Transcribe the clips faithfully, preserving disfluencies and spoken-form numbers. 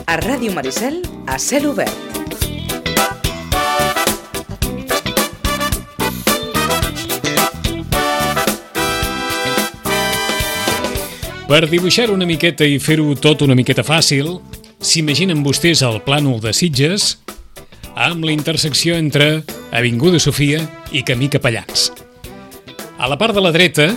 A Ràdio Maricel, a cel obert. Per dibuixar una miqueta i fer-ho tot una miqueta fàcil, s'imaginen vostès el plànol de Sitges amb la intersecció entre Avinguda Sofia i Camí Capellans. A la part de la dreta,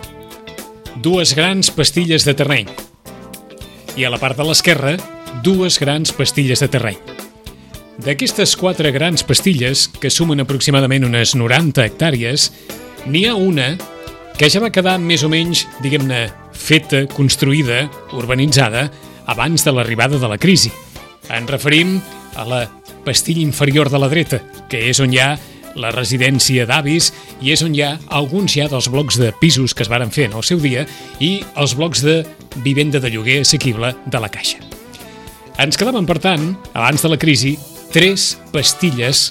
dues grans pastilles de terreny. I a la part de l'esquerra, dues grans pastilles de terreny. D'aquestes quatre grans pastilles, que sumen aproximadament unes noranta hectàrees, n'hi ha una que ja va quedar més o menys, diguem-ne, feta, construïda, urbanitzada, abans de l'arribada de la crisi. Ens referim a la pastilla inferior de la dreta, que és on hi ha la residència d'avis i és on hi ha alguns ja dels blocs de pisos que es varen fer en el seu dia i els blocs de vivenda de lloguer assequible de la Caixa. Ens quedaven, per tant, abans de la crisi, tres pastilles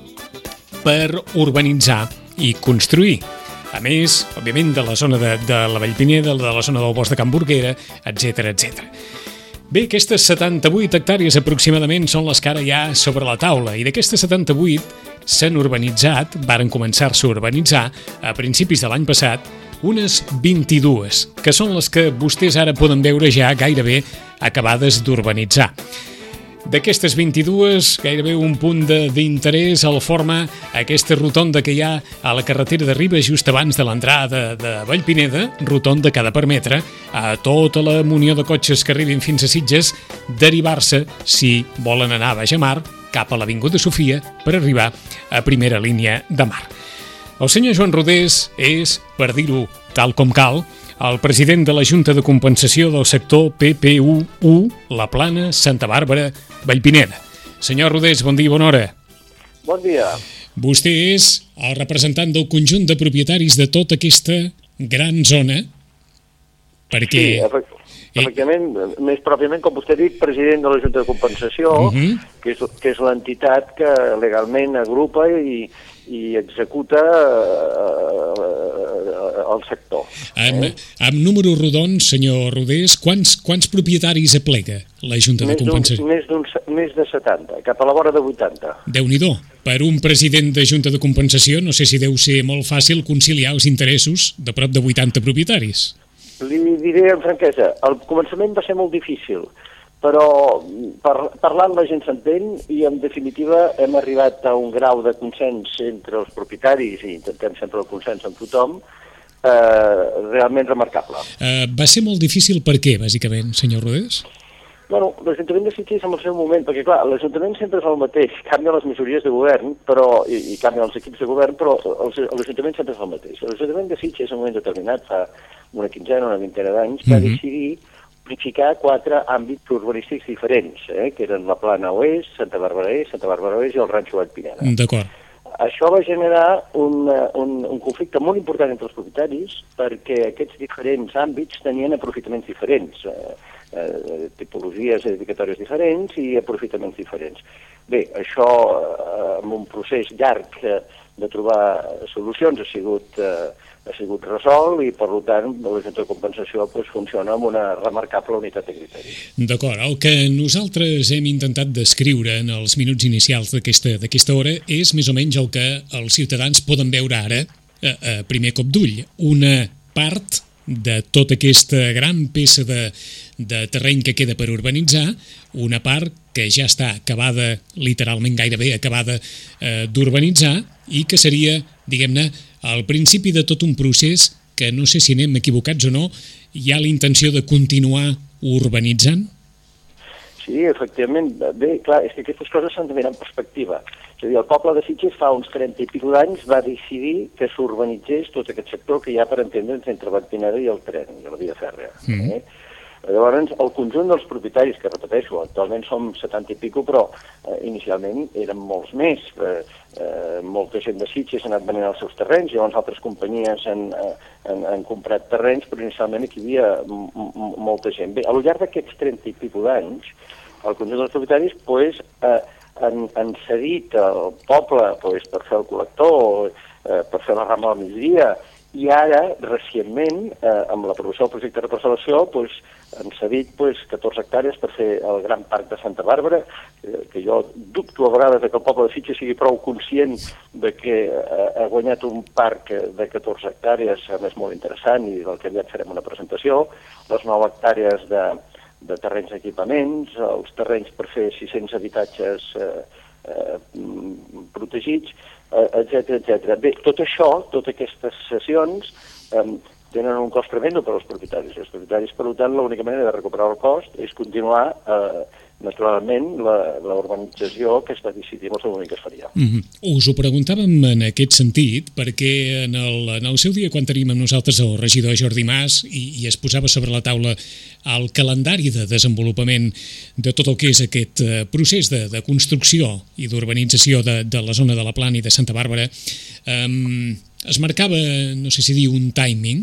per urbanitzar i construir. A més, òbviament, de la zona de, de la Vallpineda, de la zona del Bosc de Can Burguera, etcètera, etcètera. Bé, aquestes setanta-vuit hectàrees aproximadament són les que ara hi ha sobre la taula, i d'aquestes setanta-vuit s'han urbanitzat, varen començar-se a urbanitzar a principis de l'any passat, unes vint-i-dues, que són les que vostès ara poden veure ja gairebé acabades d'urbanitzar. D'aquestes vint-i-dues, gairebé un punt d'interès el forma aquesta rotonda que hi ha a la carretera de Ribes just abans de l'entrada de, de Vallpineda, rotonda que ha de permetre a tota la munió de cotxes que arribin fins a Sitges derivar-se, si volen anar a Baixamar, cap a l'Avinguda Sofia per arribar a primera línia de mar. El senyor Joan Rodés és, per dir-ho tal com cal, el president de la Junta de Compensació del sector P P U u, La Plana, Santa Bàrbara, Vallpineda. Senyor Rodés, bon dia i bona hora. Bon dia. Vostè és el representant del conjunt de propietaris de tota aquesta gran zona, perquè... Sí, efect efectivament, eh... més pròpiament, com vostè ha dit, president de la Junta de Compensació, uh -huh. que és, que és l'entitat que legalment agrupa i, i executa eh, el sector. Amb, eh? amb números rodons, senyor Rodés, quants, quants propietaris aplega la Junta més de Compensació? Més, més de setanta, cap a la vora de vuitanta. Déu-n'hi-do. Per un president de Junta de Compensació, no sé si deu ser molt fàcil conciliar els interessos de prop de vuitanta propietaris. Li diré amb franquesa, el començament va ser molt difícil, però par parlant la gent s'entén i en definitiva hem arribat a un grau de consens entre els propietaris i intentem sempre el consens amb tothom, eh, realment remarcable. Uh, va ser molt difícil per què, bàsicament, senyor Rodés? Bueno, l'Ajuntament de Sitges en el seu moment, perquè clar, l'Ajuntament sempre és el mateix, canvia les majories de govern però i, i canvia els equips de govern, però l'Ajuntament sempre és el mateix. L'Ajuntament de Sitges en un moment determinat, fa una quinzena, una vintena d'anys, va uh-huh. decidir unificar quatre àmbits urbanístics diferents, eh, que eren la Plana Oest, Santa Bàrbara Est, Santa Bàrbara Oest i el Ranxo Vallpineda. D'acord. Això va generar un, un, un conflicte molt important entre els propietaris perquè aquests diferents àmbits tenien aprofitaments diferents, eh, eh, tipologies edificatòries diferents i aprofitaments diferents. Bé, això eh, amb un procés llarg eh, de trobar solucions ha sigut... Eh, ha sigut resolt i, per tant, la Junta de Compensació pues, funciona amb una remarcable unitat de criteri. D'acord. El que nosaltres hem intentat descriure en els minuts inicials d'aquesta hora és més o menys el que els ciutadans poden veure ara a, a primer cop d'ull. Una part de tota aquesta gran peça de, de terreny que queda per urbanitzar, una part que ja està acabada, literalment gairebé acabada eh, d'urbanitzar i que seria, diguem-ne, al principi de tot un procés que no sé si anem equivocats o no, hi ha la intenció de continuar urbanitzant? Sí, efectivament. Bé, clar, és que aquestes coses s'han de mirar en perspectiva. És a dir, el poble de Sitges fa uns trenta i pico d'anys va decidir que s'urbanitzés tot aquest sector que hi ha, per entendre'ns, entre Vallpineda i el tren, i la via fèrrea. Mm-hmm. eh? Llavors, el conjunt dels propietaris, que repeteixo, actualment som setanta i pico, però eh, inicialment eren molts més. Eh, eh, molta gent de Sitges ha anat venent els seus terrenys, llavors altres companyies han, han, han comprat terrenys, però inicialment aquí hi havia molta gent. Bé, al llarg d'aquests trenta i pico d'anys, el conjunt dels propietaris pues, eh, han, han cedit al poble pues, per fer el col·lector, eh, per fer la rama al migdia, I ara, recentment, eh, amb l'aprovació del projecte de parcel·lació, doncs, hem cedit doncs, catorze hectàrees per fer el Gran Parc de Santa Bàrbara, eh, que jo dubto a vegades que el poble de Sitges sigui prou conscient de que eh, ha guanyat un parc de catorze hectàrees, a més molt interessant, i del que aviat farem una presentació, les nou hectàrees de, de terrenys d'equipaments, els terrenys per fer sis-cents habitatges eh, eh, protegits, etcètera, etcètera. Bé, tot això, totes aquestes sessions, eh, tenen un cost tremendo per als propietaris. Els propietaris, per tant, l'única manera de recuperar el cost és continuar, eh, naturalment, la, la urbanització que es va decidir en el seu moment que es faria. Mm-hmm. Us ho preguntàvem en aquest sentit, perquè en el, en el seu dia, quan tenim amb nosaltres el regidor Jordi Mas i, i es posava sobre la taula el calendari de desenvolupament de tot el que és aquest eh, procés de, de construcció i d'urbanització de, de la zona de la Plana i de Santa Bàrbara, eh, es marcava, no sé si dir, un timing,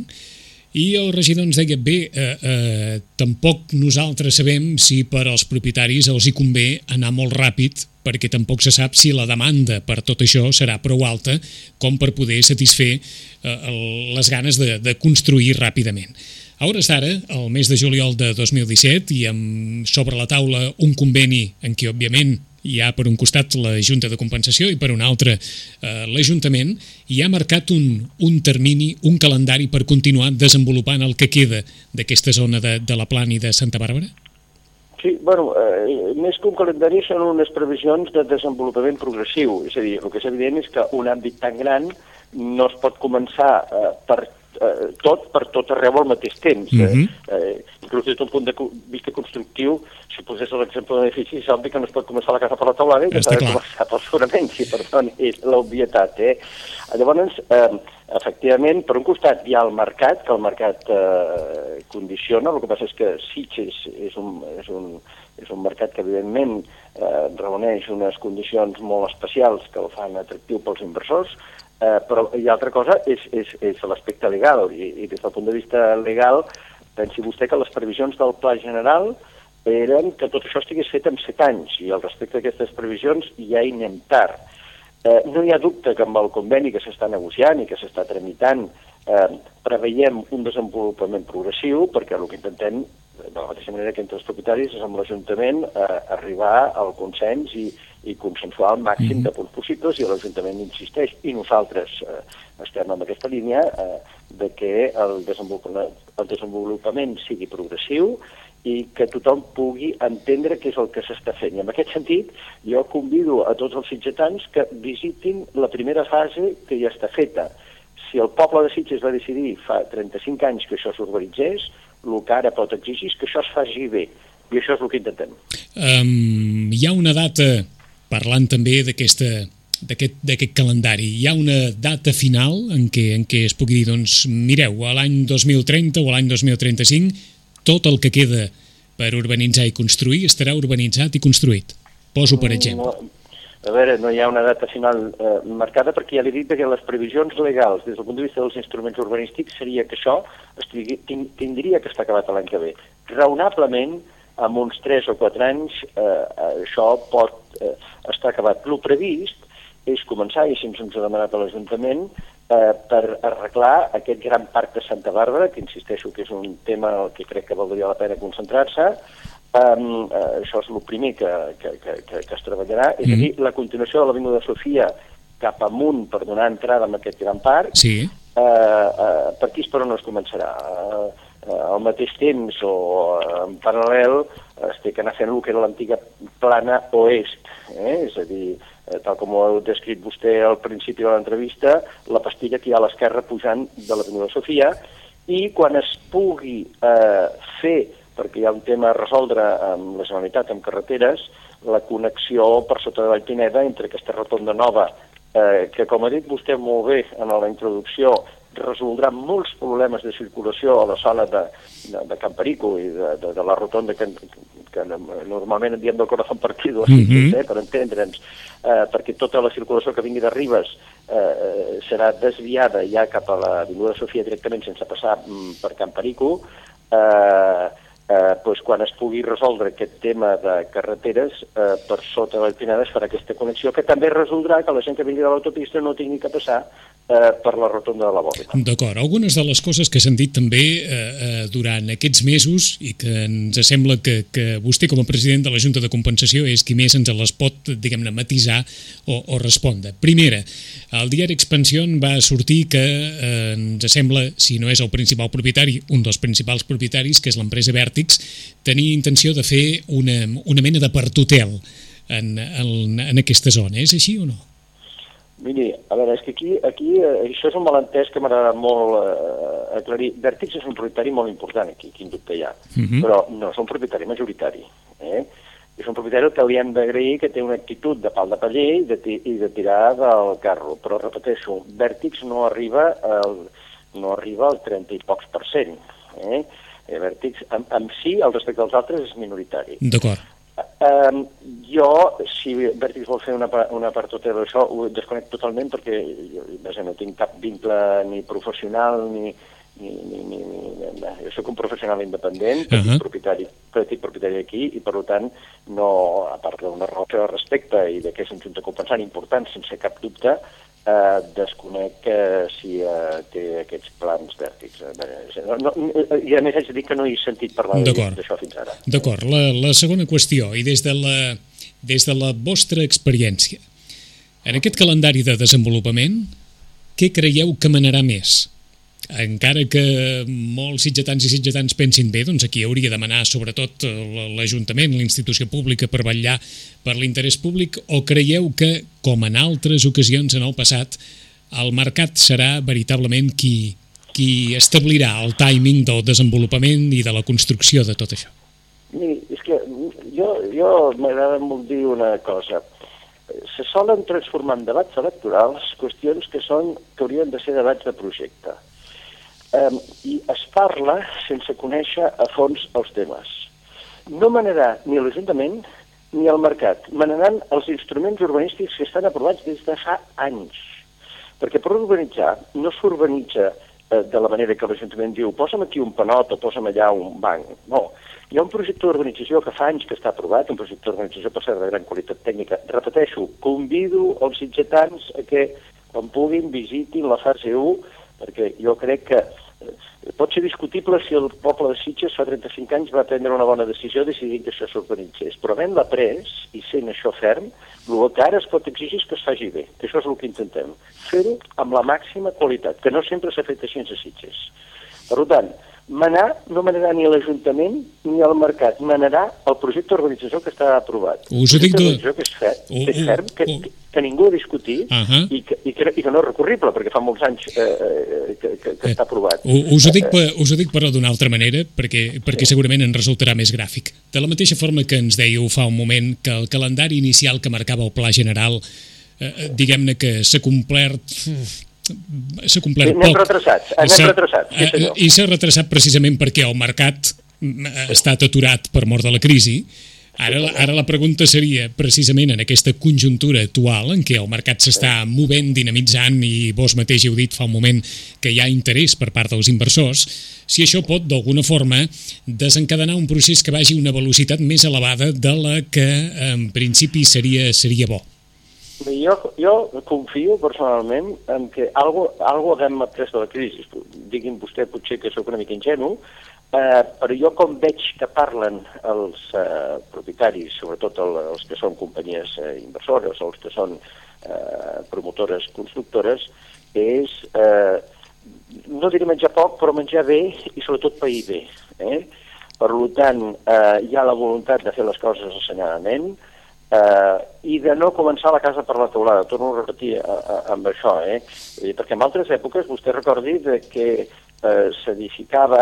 i el regidor ens deia, bé, eh, eh, tampoc nosaltres sabem si per als propietaris els hi convé anar molt ràpid, perquè tampoc se sap si la demanda per tot això serà prou alta com per poder satisfer eh, el, les ganes de, de construir ràpidament. A hores d'ara, el mes de juliol de dos mil disset, i amb sobre la taula un conveni en què, òbviament, hi ha per un costat la Junta de Compensació i per un altre eh, l'Ajuntament, i ha marcat un, un termini, un calendari per continuar desenvolupant el que queda d'aquesta zona de, de la Plana i de Santa Bàrbara? Sí, bueno, eh, més que un calendari són unes previsions de desenvolupament progressiu. És a dir, el que és evident és que un àmbit tan gran no es pot començar eh, per eh, tot per tot arreu al mateix temps. Uh-huh. eh, eh, inclús des d'un punt de vista constructiu, si posés l'exemple d'un edifici, és obvi que no es pot començar la casa per la teulada i que s'ha de començar pels fonaments, i per tant és l'obvietat. Eh? Llavors, eh, efectivament, per un costat hi ha el mercat, que el mercat eh, condiciona, el que passa és que Sitges és un, és un, és un mercat que evidentment eh, reuneix unes condicions molt especials que el fan atractiu pels inversors, eh, però hi ha altra cosa, és, és, és l'aspecte legal, i, i des del punt de vista legal, pensi vostè que les previsions del Pla General eren que tot això estigués fet en set anys, i al respecte d'aquestes previsions ja hi anem tard. Eh, no hi ha dubte que amb el conveni que s'està negociant i que s'està tramitant eh, preveiem un desenvolupament progressiu, perquè el que intentem, de la mateixa manera que entre els propietaris, és amb l'Ajuntament eh, arribar al consens i, i consensuar el màxim de punts possibles, i l'Ajuntament insisteix, i nosaltres eh, estem en aquesta línia eh, de que el desenvolupament, el desenvolupament sigui progressiu i que tothom pugui entendre què és el que s'està fent. I en aquest sentit, jo convido a tots els sitgetans que visitin la primera fase que ja està feta. Si el poble de Sitges va decidir fa trenta-cinc anys que això s'urbanitzés, el que ara pot exigir és que això es faci bé. I això és el que intentem. Um, hi ha una data, parlant també d'aquesta d'aquest d'aquest calendari, hi ha una data final en què, en què es pugui dir, doncs, mireu, a l'any dos mil trenta o a l'any dos mil trenta-cinc tot el que queda per urbanitzar i construir estarà urbanitzat i construït. Poso per exemple. No, a veure, no hi ha una data final eh, marcada, perquè ja li he dit que les previsions legals des del punt de vista dels instruments urbanístics seria que això estigui, tind, tindria que estar acabat l'any que ve. Raonablement, amb uns tres o quatre anys, eh, això pot eh, estar acabat. El previst és començar, i així ens ha demanat a l'Ajuntament, eh, per arreglar aquest gran parc de Santa Bàrbara, que insisteixo que és un tema en què crec que valdria la pena concentrar-se. Um, uh, això és el primer que, que, que, que, que es treballarà, és mm. a dir, la continuació de l'Avinguda Sofia cap amunt per donar entrada en aquest gran parc. Sí. Uh, uh, per aquí és per on es començarà. Uh, uh, al mateix temps o uh, en paral·lel es té que anar fent el que era l'antiga plana oest, eh? És a dir, uh, tal com ho heu descrit vostè al principi de l'entrevista, la pastilla que hi ha a l'esquerra pujant de l'Avinguda Sofia, i quan es pugui uh, fer, perquè hi ha un tema a resoldre amb la Generalitat, amb carreteres, la connexió per sota de Vallpineda entre aquesta rotonda nova, eh, que, com ha dit vostè molt bé en la introducció, resoldrà molts problemes de circulació a la zona de, de, de Camparico i de, de, de la rotonda que, que normalment en diem del Corazón Partido, mm-hmm. eh, per entendre'ns, eh, perquè tota la circulació que vingui de Ribes eh, serà desviada ja cap a l'Avinguda Sofia directament sense passar mm, per Camparico. eh, Eh, doncs quan es pugui resoldre aquest tema de carreteres, eh, per sota de l'Alpinada es farà aquesta connexió, que també resoldrà que la gent que vingui de l'autopista no tingui que passar eh, per la rotonda de la Bòbila. D'acord. Algunes de les coses que s'han dit també eh, eh, durant aquests mesos i que ens sembla que, que vostè com a president de la Junta de Compensació és qui més ens les pot, diguem-ne, matisar o, o respondre. Primera, el diari Expansión va sortir que eh, ens sembla, si no és el principal propietari, un dels principals propietaris, que és l'empresa Vèrtix, tenia intenció de fer una, una mena de part-hotel en, en, en aquesta zona. És així o no? Miri, a veure, és que aquí, aquí eh, això és un malentès que m'agrada molt eh, aclarir. Vèrtix és un propietari molt important aquí, quin dubte hi ha, uh-huh. però no és un propietari majoritari. Eh? És un propietari que li hem d'agrair que té una actitud de pal de paller i de, i de tirar del carro, però repeteixo, Vèrtix no arriba al, no arriba al trenta i pocs per cent. Eh? Vèrtix, en, en si, al respecte dels altres, és minoritari. D'acord. Um, jo, si Vèrtix vol fer una, una part hotel, això ho desconec totalment perquè jo, no tinc cap vincle ni professional ni, ni, ni, ni, ni, ni jo soc un professional independent, petit, uh-huh. propietari, petit propietari aquí i per tant no, a part d'una raó que respecte i de que és un junta compensant important sense cap dubte, Uh, desconec uh, si uh, té aquests plans Vèrtix. No, no, I a més haig de dir que no he sentit parlar d'això fins ara. D'acord. La, la segona qüestió, i des de la, des de la vostra experiència, en aquest calendari de desenvolupament, què creieu que manarà més? Encara que molts sitgetans i sitgetans pensin bé, doncs aquí hauria de manar sobretot l'Ajuntament, l'institució pública per vetllar per l'interès públic, o creieu que, com en altres ocasions en el passat, el mercat serà veritablement qui, qui establirà el timing del desenvolupament i de la construcció de tot això? Miri, és que jo, jo m'agrada molt dir una cosa. Se solen transformar en debats electorals qüestions que, són, que haurien de ser debats de projecte. Um, i es parla sense conèixer a fons els temes. No manarà ni l'Ajuntament ni el mercat, manaran els instruments urbanístics que estan aprovats des de fa anys. Perquè per urbanitzar no s'urbanitza eh, de la manera que l'Ajuntament diu posa'm aquí un panot o posa'm allà un banc. No, hi ha un projecte d'urbanització que fa anys que està aprovat, un projecte d'urbanització per cert de gran qualitat tècnica. Repeteixo, convido els sitgetans a que quan puguin visitin la fase u, perquè jo crec que eh, pot ser discutible si el poble de Sitges fa trenta-cinc anys va prendre una bona decisió decidint que això s'urbanitzés. Però havent-la pres, i sent això ferm, el que ara es pot exigir és que es faci bé, que això és el que intentem. Fer-ho amb la màxima qualitat, que no sempre s'ha fet així a Sitges. Per tant, manar no manarà ni l'Ajuntament ni el mercat, manarà el projecte d'urbanització que està aprovat. Us ho dic de... que és ferm, uh, uh, és ferm que, uh, que ningú ha discutit uh -huh. i, que, i, que, i que no és recurrible, perquè fa molts anys eh, que, que, que està aprovat. Uh, us, ho dic, uh, us ho dic però d'una altra manera, perquè, perquè sí. segurament ens resultarà més gràfic. De la mateixa forma que ens dèieu fa un moment que el calendari inicial que marcava el Pla General, eh, diguem-ne que s'ha complert... s'ha complert anem poc. Retrasats, anem retrasats, sí, I s'ha retrasat precisament perquè el mercat ha estat aturat per mort de la crisi. Ara, ara la pregunta seria, precisament en aquesta conjuntura actual en què el mercat s'està movent, dinamitzant, i vos mateix heu dit fa un moment que hi ha interès per part dels inversors, si això pot, d'alguna forma, desencadenar un procés que vagi a una velocitat més elevada de la que en principi seria, seria bo. Jo, jo confio personalment en que algo, algo haguem après de la crisi. Diguin vostè potser que sóc una mica ingenu, eh, però jo com veig que parlen els eh, propietaris, sobretot el, els que són companyies eh, inversores o els que són eh, promotores constructores, és, eh, no diré menjar poc, però menjar bé i sobretot pair bé. Eh? Per tant, eh, hi ha la voluntat de fer les coses assenyadament, Uh, i de no començar la casa per la teulada, torno a repetir uh, uh, amb això, eh? perquè en altres èpoques vostè recordi de que uh, s'edificava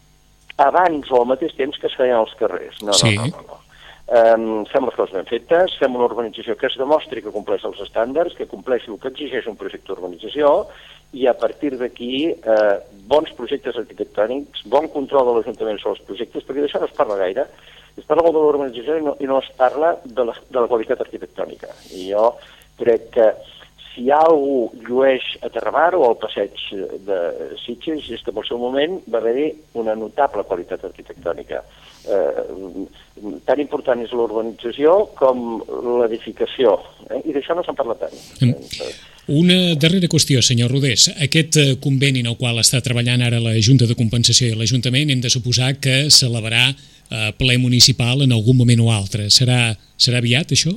abans o al mateix temps que es feien als carrers. No, sí. no, no, no, no. Um, fem les coses ben fetes, fem una urbanització que es demostri que compleix els estàndards, que compleix el que exigeix un projecte d'urbanització, i a partir d'aquí eh, bons projectes arquitectònics, bon control de l'Ajuntament sobre els projectes, perquè d'això no es parla gaire. Es parla molt de l'urbanització i, no, i no es parla de la, de la qualitat arquitectònica. I jo crec que si algú llueix a Terramar o al passeig de Sitges és que en el seu moment va haver-hi una notable qualitat arquitectònica. Eh, tan important és l'urbanització com l'edificació, eh? I d'això no se'n parla tant. Eh? Una darrera qüestió, senyor Rodés. Aquest conveni en el qual està treballant ara la Junta de Compensació i l'Ajuntament hem de suposar que s'elevarà a ple municipal en algun moment o altre. Serà, serà aviat, això?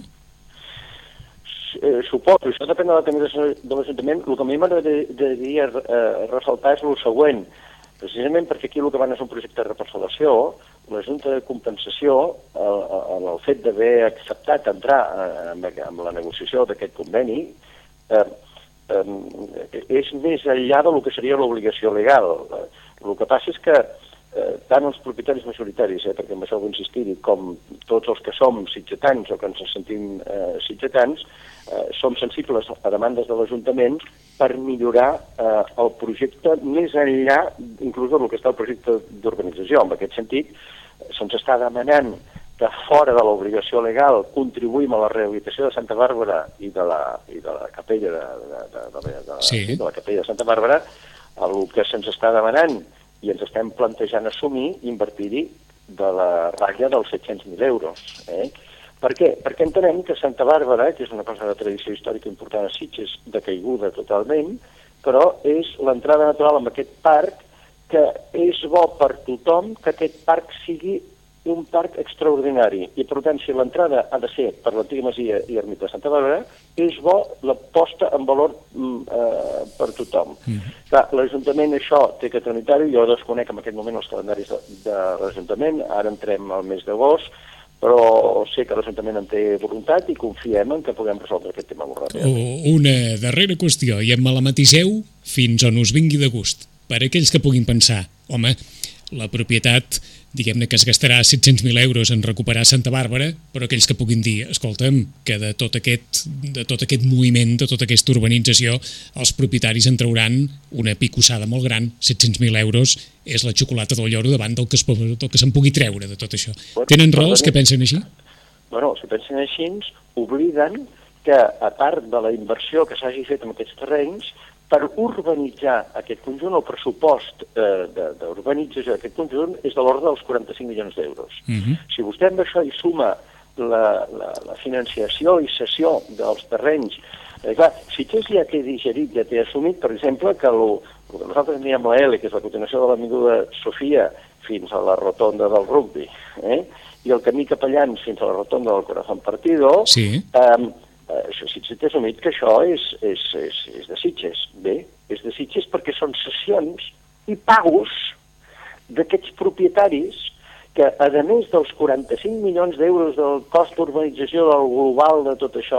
Eh, suposo, això depèn de la tramitació de l'Ajuntament. El que a mi m'agradaria eh, ressaltar és el següent. Precisament perquè aquí el que van és un projecte de reparcel·lació, la Junta de Compensació, en el fet d'haver acceptat entrar en, en la negociació d'aquest conveni, eh, eh, és més enllà del que seria l'obligació legal. El que passa és que eh, tant els propietaris majoritaris, eh, perquè amb això vull insistir-hi, com tots els que som sitgetans o que ens sentim eh, sitgetans, eh, som sensibles a demandes de l'Ajuntament per millorar eh, el projecte més enllà, inclús del que està el projecte d'urbanització. En aquest sentit, se'ns està demanant que fora de l'obligació legal contribuïm a la rehabilitació de Santa Bàrbara i de la, i de la capella de, de, de, de, de, de, sí. de la capella de Santa Bàrbara, el que se'ns està demanant i ens estem plantejant assumir, invertir-hi de la ratlla dels set-cents mil euros. Eh? Per què? Perquè entenem que Santa Bàrbara, que és una cosa de tradició històrica important a Sitges, decaiguda totalment, però és l'entrada natural en aquest parc, que és bo per tothom que aquest parc sigui un parc extraordinari. I per tant, si l'entrada ha de ser per l'antiga masia i ermita de Santa Bàrbara, és bo la posta en valor eh, per tothom. Mm. Clar, l'Ajuntament això té que tramitar-ho, jo desconec en aquest moment els calendaris de, de l'Ajuntament, ara entrem al mes d'agost, però sé que l'Ajuntament en té voluntat i confiem en que puguem resoldre aquest tema molt ràpid. Una darrera qüestió, i em me la matiseu fins on us vingui de gust. Per aquells que puguin pensar, home, la propietat, diguem-ne que es gastarà set-cents mil euros en recuperar Santa Bàrbara, però aquells que puguin dir, escolta'm, que de tot aquest, de tot aquest moviment, de tota aquesta urbanització, els propietaris en trauran una picossada molt gran, set-cents mil euros, és la xocolata del lloro davant del que, es, del que se'n pugui treure de tot això. Bueno, Tenen raó els que pensen així? Bueno, els que pensen així obliden que, a part de la inversió que s'hagi fet en aquests terrenys, per urbanitzar aquest conjunt, el pressupost eh, d'urbanització d'aquest conjunt és de l'ordre dels quaranta-cinc milions d'euros. Uh-huh. Si vostè amb això hi suma la, la, la financiació i cessió dels terrenys, eh, clar, Sitges ja té digerit, ja té assumit, per exemple, que el que nosaltres diem la L, que és la continuació de l'avinguda Sofia fins a la rotonda del rugby, eh? I el camí Capellans fins a la rotonda del Corazón Partido, sí. eh, això Sitges té assumit que això és, és, és, és de Sitges. Bé, és de Sitges perquè són cessions i pagos d'aquests propietaris que, a més dels quaranta-cinc milions d'euros del cost d'urbanització del global de tot això,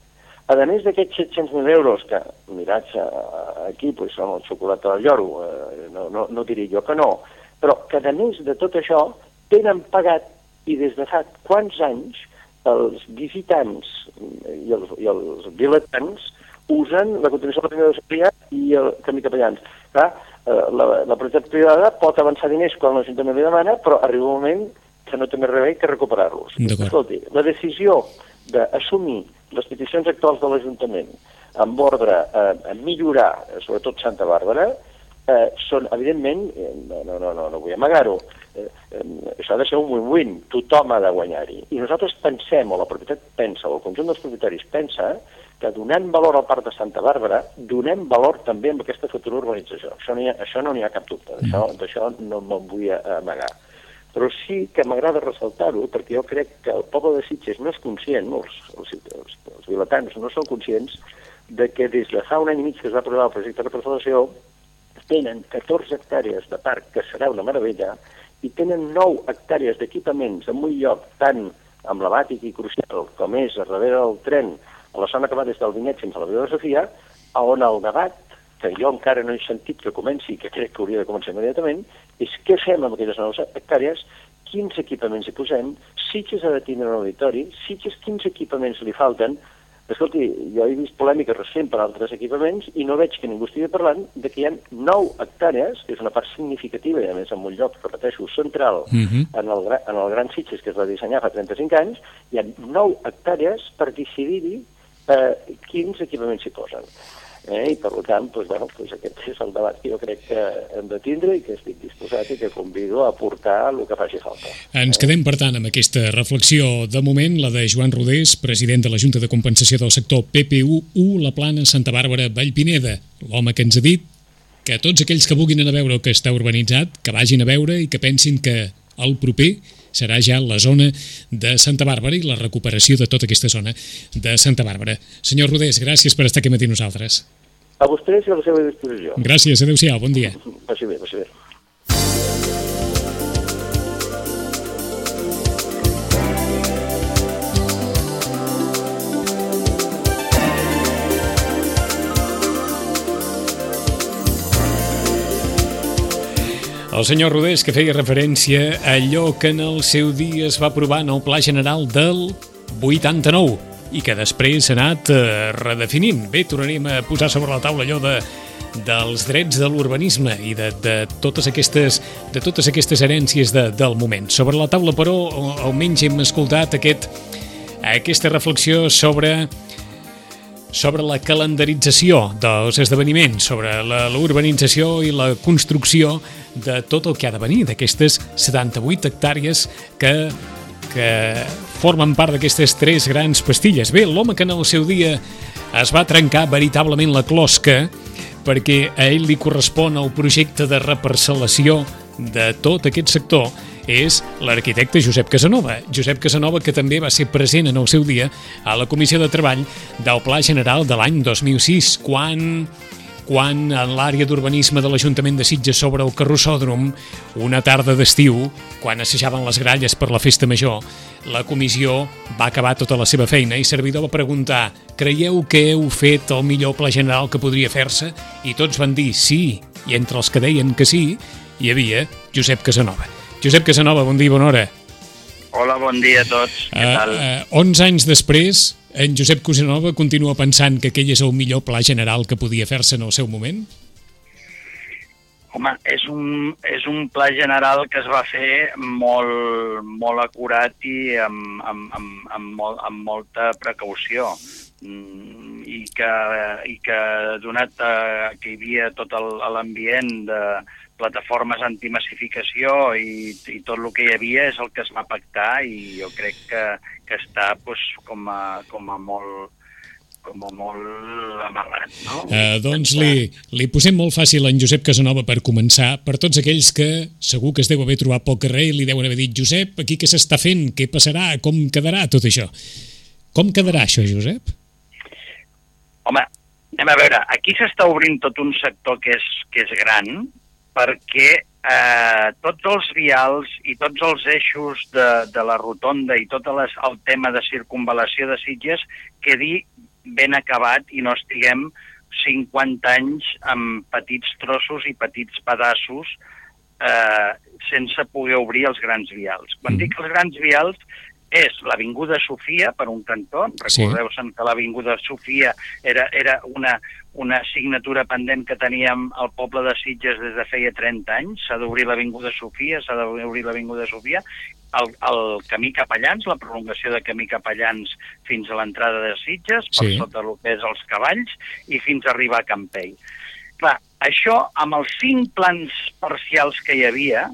a més d'aquests set-cents mil euros que, mirats aquí, doncs són el xocolata del lloro, eh, no, no, no diré jo que no, però que, a més de tot això, tenen pagat, i des de fa quants anys, els visitants i els, i els vilatans usen la continuació de la primera de Sofia i el camí Capellans. Clar, la, la propietat privada pot avançar diners quan l'Ajuntament li demana, però arriba un moment que no té més remei que recuperar-los. Escolti, la decisió d'assumir les peticions actuals de l'Ajuntament amb ordre a, a millorar, sobretot Santa Bàrbara, eh, són, evidentment, eh, no, no, no, no vull amagar-ho, eh, eh, això ha de ser un win-win, tothom ha de guanyar-hi. I nosaltres pensem, o la propietat pensa, o el conjunt dels propietaris pensa, que donant valor al parc de Santa Bàrbara, donem valor també amb aquesta futura urbanització. Això, ha, això no n'hi ha cap dubte, d'això no me'n vull amagar. Però sí que m'agrada ressaltar-ho, perquè jo crec que el poble de Sitges no és conscient, els, els, els, els vilatans no són conscients, de que des de fa un any i mig que es va aprovar el projecte de reparcel·lació, tenen catorze hectàrees de parc, que serà una meravella, i tenen nou hectàrees d'equipaments en un lloc tan emblemàtic i crucial com és a darrere del tren, a la zona que va des del Vinyet fins a la Vila de Sofia, on el debat, que jo encara no he sentit que comenci, que crec que hauria de començar immediatament, és què fem amb aquelles nou hectàrees, quins equipaments hi posem, Sitges ha de tindre un auditori, Sitges quins equipaments li falten. Escolti, jo he vist polèmiques recent per altres equipaments i no veig que ningú estigui parlant de que hi ha nou hectàrees, que és una part significativa i a més en un lloc, repeteixo, central uh-huh. en, el, en el Gran Sitges, que es va dissenyar fa trenta-cinc anys, hi ha nou hectàrees per decidir-hi eh, quins equipaments s'hi posen. Eh? I per tant, doncs, bueno, doncs aquest és el debat que jo crec que hem de tindre i que estic disposat i que convido a portar el que faci falta. Ens quedem, per tant, amb aquesta reflexió de moment, la de Joan Rodés, president de la Junta de Compensació del Sector P P U u La Plana, Santa Bàrbara, Vallpineda, l'home que ens ha dit que tots aquells que vulguin anar a veure el que està urbanitzat, que vagin a veure i que pensin que el proper serà ja la zona de Santa Bàrbara i la recuperació de tota aquesta zona de Santa Bàrbara. Senyor Rodés, gràcies per estar aquí amb nosaltres. A vostès i a la seva disposició. Gràcies, adéu-siau, bon dia. Passi bé, passi bé. El senyor Rodés, que feia referència a allò que en el seu dia es va aprovar en el Pla General del vuitanta-nou i que després s'ha anat eh, redefinint. Bé, tornarem a posar sobre la taula allò de, dels drets de l'urbanisme i de, de, totes aquestes, de totes aquestes herències de, del moment. Sobre la taula, però, almenys hem escoltat aquest, aquesta reflexió sobre... sobre la calendarització dels esdeveniments, sobre la, la urbanització i la construcció de tot el que ha de venir, d'aquestes setanta-vuit hectàrees que, que formen part d'aquestes tres grans pastilles. Bé, l'home que en el seu dia es va trencar veritablement la closca perquè a ell li correspon el projecte de reparcel·lació de tot aquest sector és l'arquitecte Josep Casanova. Josep Casanova, que també va ser present en el seu dia a la Comissió de Treball del Pla General de l'any dos mil sis, quan, quan en l'àrea d'urbanisme de l'Ajuntament de Sitges sobre el carrossòdrom, una tarda d'estiu, quan assajaven les gralles per la festa major, la comissió va acabar tota la seva feina i servidor va preguntar: creieu que heu fet el millor pla general que podria fer-se? I tots van dir sí, i entre els que deien que sí, hi havia Josep Casanova. Josep Casanova, bon dia i bona hora. Hola, bon dia a tots. Què tal? Uh, uh, onze anys després, en Josep Casanova continua pensant que aquell és el millor pla general que podia fer-se en el seu moment? Home, és un, és un pla general que es va fer molt, molt acurat i amb, amb, amb, amb, molt, amb molta precaució. I que, i que donat uh, que hi havia tot l'ambient de plataformes antimassificació i, i tot el que hi havia és el que es va pactar i jo crec que, que està pues, com, a, com a molt com a molt amarrat, no? Uh, doncs li, li posem molt fàcil en Josep Casanova per començar, per tots aquells que segur que es deu haver trobat pel carrer i li deuen haver dit: Josep, aquí què s'està fent? Què passarà? Com quedarà tot això? Com quedarà això, Josep? Home, anem a veure, aquí s'està obrint tot un sector que és, que és gran, perquè eh, tots els vials i tots els eixos de, de la rotonda i tot les, el tema de circunvalació de Sitges quedi ben acabat i no estiguem cinquanta anys amb petits trossos i petits pedaços eh, sense poder obrir els grans vials. Quan dic els grans vials és l'Avinguda Sofia, per un cantó. Recordeu-se'n que l'Avinguda Sofia era, era una, una assignatura pendent que teníem al poble de Sitges des de feia trenta anys. S'ha d'obrir l'Avinguda Sofia, s'ha d'obrir l'Avinguda Sofia. El, el camí Capellans, la prolongació de camí Capellans fins a l'entrada de Sitges, per sí. Sota el que és els Cavalls, i fins a arribar a Campell. Clar, això, amb els cinc plans parcials que hi havia,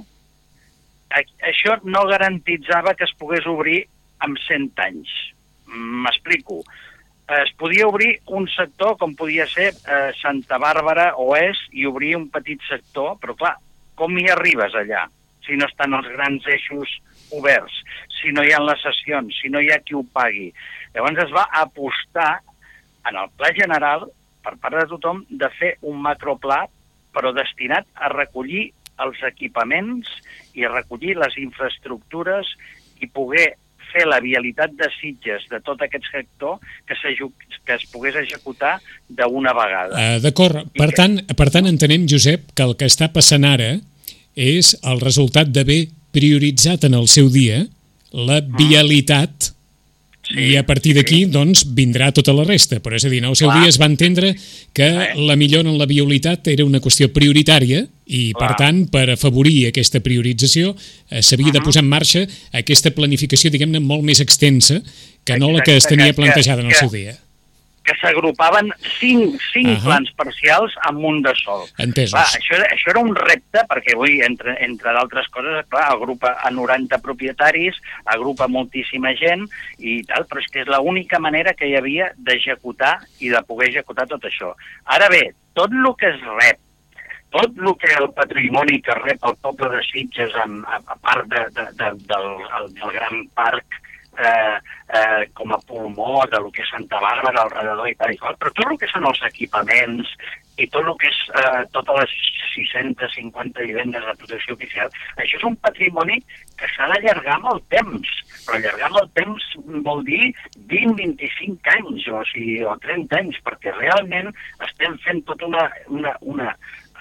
això no garantitzava que es pogués obrir amb cent anys. M'explico. Es podia obrir un sector com podia ser eh, Santa Bàrbara Oest i obrir un petit sector, però clar, com hi arribes allà si no estan els grans eixos oberts, si no hi ha les sessions, si no hi ha qui ho pagui? Llavors es va apostar en el pla general per part de tothom de fer un macroplà però destinat a recollir els equipaments i a recollir les infraestructures i poder fer la vialitat de Sitges de tot aquest sector que, que es pogués executar d'una vegada. Uh, D'acord. Per, tant, per tant, entenem, Josep, que el que està passant ara és el resultat d'haver prioritzat en el seu dia la vialitat sí, i a partir d'aquí sí. doncs, vindrà tota la resta. Però és a dir, en el seu Clar. dia es va entendre que eh. la millora en la vialitat era una qüestió prioritària i, Clar. per tant, per afavorir aquesta priorització eh, s'havia uh -huh. de posar en marxa aquesta planificació, diguem-ne, molt més extensa que no Exacte, la que es tenia plantejada que, en el seu dia. que s'agrupaven cinc, cinc uh -huh. plans parcials amb un de sol. Entesos. Clar, això, això era un repte, perquè avui, entre, entre d'altres coses, clar, agrupa a noranta propietaris, agrupa moltíssima gent i tal, però és que és l'única manera que hi havia d'executar i de poder executar tot això. Ara bé, tot el que es rep, tot el que el patrimoni que rep el poble de Sitges, en, a, a part de, de, de, del, el, del gran parc, Eh, eh, com a pulmó de lo que és Santa Bàrbara, al redador i tal i qual, però tot el que són els equipaments i tot el que és eh, totes les sis-centes cinquanta vivendes de protecció oficial, això és un patrimoni que s'ha d'allargar amb el temps, però allargar amb el temps vol dir vint a vint-i-cinc anys, o, sigui, o trenta anys, perquè realment estem fent tota una, una, una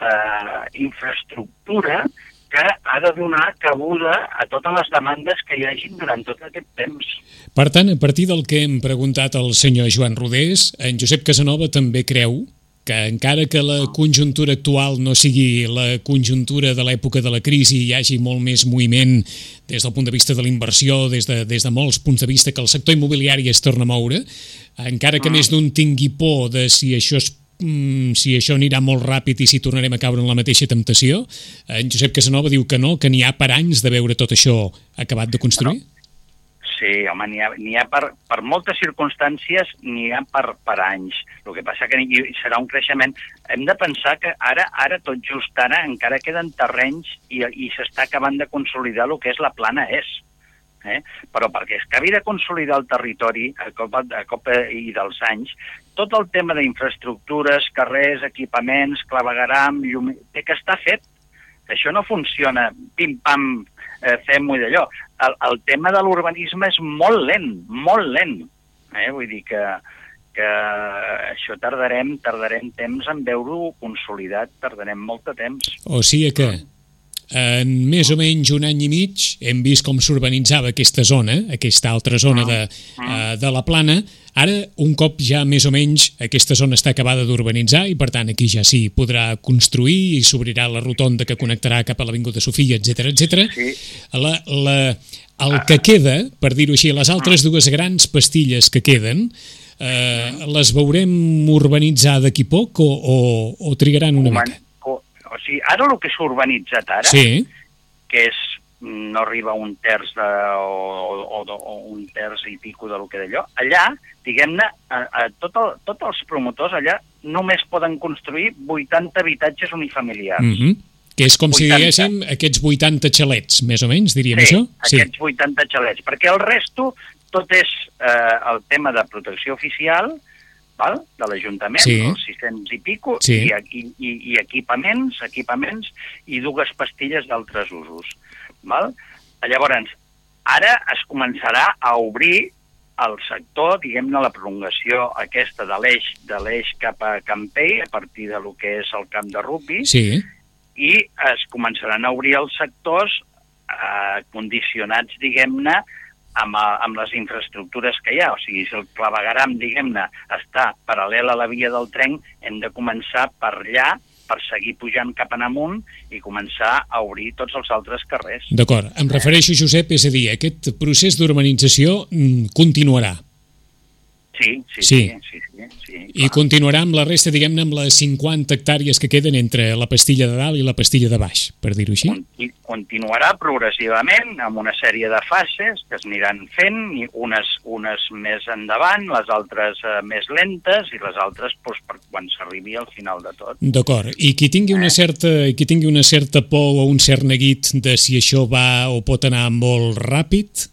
eh, infraestructura que ha de donar cabuda a totes les demandes que hi hagin durant tot aquest temps. Per tant, a partir del que hem preguntat al senyor Joan Rodés, en Josep Casanova també creu que encara que la conjuntura actual no sigui la conjuntura de l'època de la crisi i hi hagi molt més moviment des del punt de vista de la inversió, des de, des de molts punts de vista, que el sector immobiliari es torna a moure, encara que més d'un tingui por de si això es si això anirà molt ràpid i si tornarem a caure en la mateixa temptació, en Josep Casanova diu que no, que n'hi ha per anys de veure tot això acabat de construir? Sí, home, n'hi ha, n'hi ha per, per moltes circumstàncies, n'hi ha per, per anys. El que passa que serà un creixement. Hem de pensar que ara, ara tot just ara, encara queden terrenys i, i s'està acabant de consolidar el que és la plana est. Eh? Però perquè es acabi de consolidar el territori a cop, a cop i dels anys, tot el tema d'infraestructures, carrers, equipaments, clavegueram, llum... té que estar fet. Això no funciona pim-pam, eh, fem-ho i d'allò. El, el tema de l'urbanisme és molt lent, molt lent. Eh? Vull dir que, que això tardarem, tardarem temps en veure-ho consolidat, tardarem molt de temps. O sigui que en més o menys un any i mig hem vist com s'urbanitzava aquesta zona, aquesta altra zona de, uh, de la Plana. Ara, un cop ja més o menys aquesta zona està acabada d'urbanitzar i per tant aquí ja s'hi podrà construir i s'obrirà la rotonda que connectarà cap a l'Avinguda Sofia, etcètera, etcètera. Sí. La, la, el que queda, per dir-ho així, les altres dues grans pastilles que queden, eh, les veurem urbanitzar d'aquí poc o, o, o trigaran una Human. mica? O sigui, ara el que s'ha urbanitzat ara, sí. que és, no arriba a un terç de, o, o, o un terç i pico del que d'allò, allà, diguem-ne, a, a tot el, tots els promotors allà només poden construir vuitanta habitatges unifamiliars. Mm-hmm. Que és com vuitanta. Si diguéssim aquests vuitanta xalets, més o menys, diríem sí, això? Sí, aquests vuitanta xalets, perquè el resto tot és eh, el tema de protecció oficial, val? De l'Ajuntament, sí. Els sis-cents i pico, sí. i, i, i equipaments, equipaments i dues pastilles d'altres usos. Val? Llavors, ara es començarà a obrir el sector, diguem-ne, la prolongació aquesta de l'eix de l'eix cap a Campell, a partir de lo que és el camp de rugby, sí. I es començaran a obrir els sectors eh, condicionats, diguem-ne, Amb, a, amb les infraestructures que hi ha. O sigui, si el clavegueram, diguem-ne, està paral·lel a la via del tren, hem de començar per allà, per seguir pujant cap en amunt i començar a obrir tots els altres carrers. D'acord. Em refereixo, Josep, és a dir, aquest procés d'urbanització continuarà. Sí, sí, sí. sí, sí, sí, sí I continuarà amb la resta, diguem-ne, amb les cinquanta hectàrees que queden entre la pastilla de dalt i la pastilla de baix, per dir-ho així? Continuarà progressivament amb una sèrie de fases que es aniran fent, unes, unes més endavant, les altres eh, més lentes i les altres doncs, per quan s'arribi al final de tot. D'acord. I qui tingui, una certa, qui tingui una certa por o un cert neguit de si això va o pot anar molt ràpid...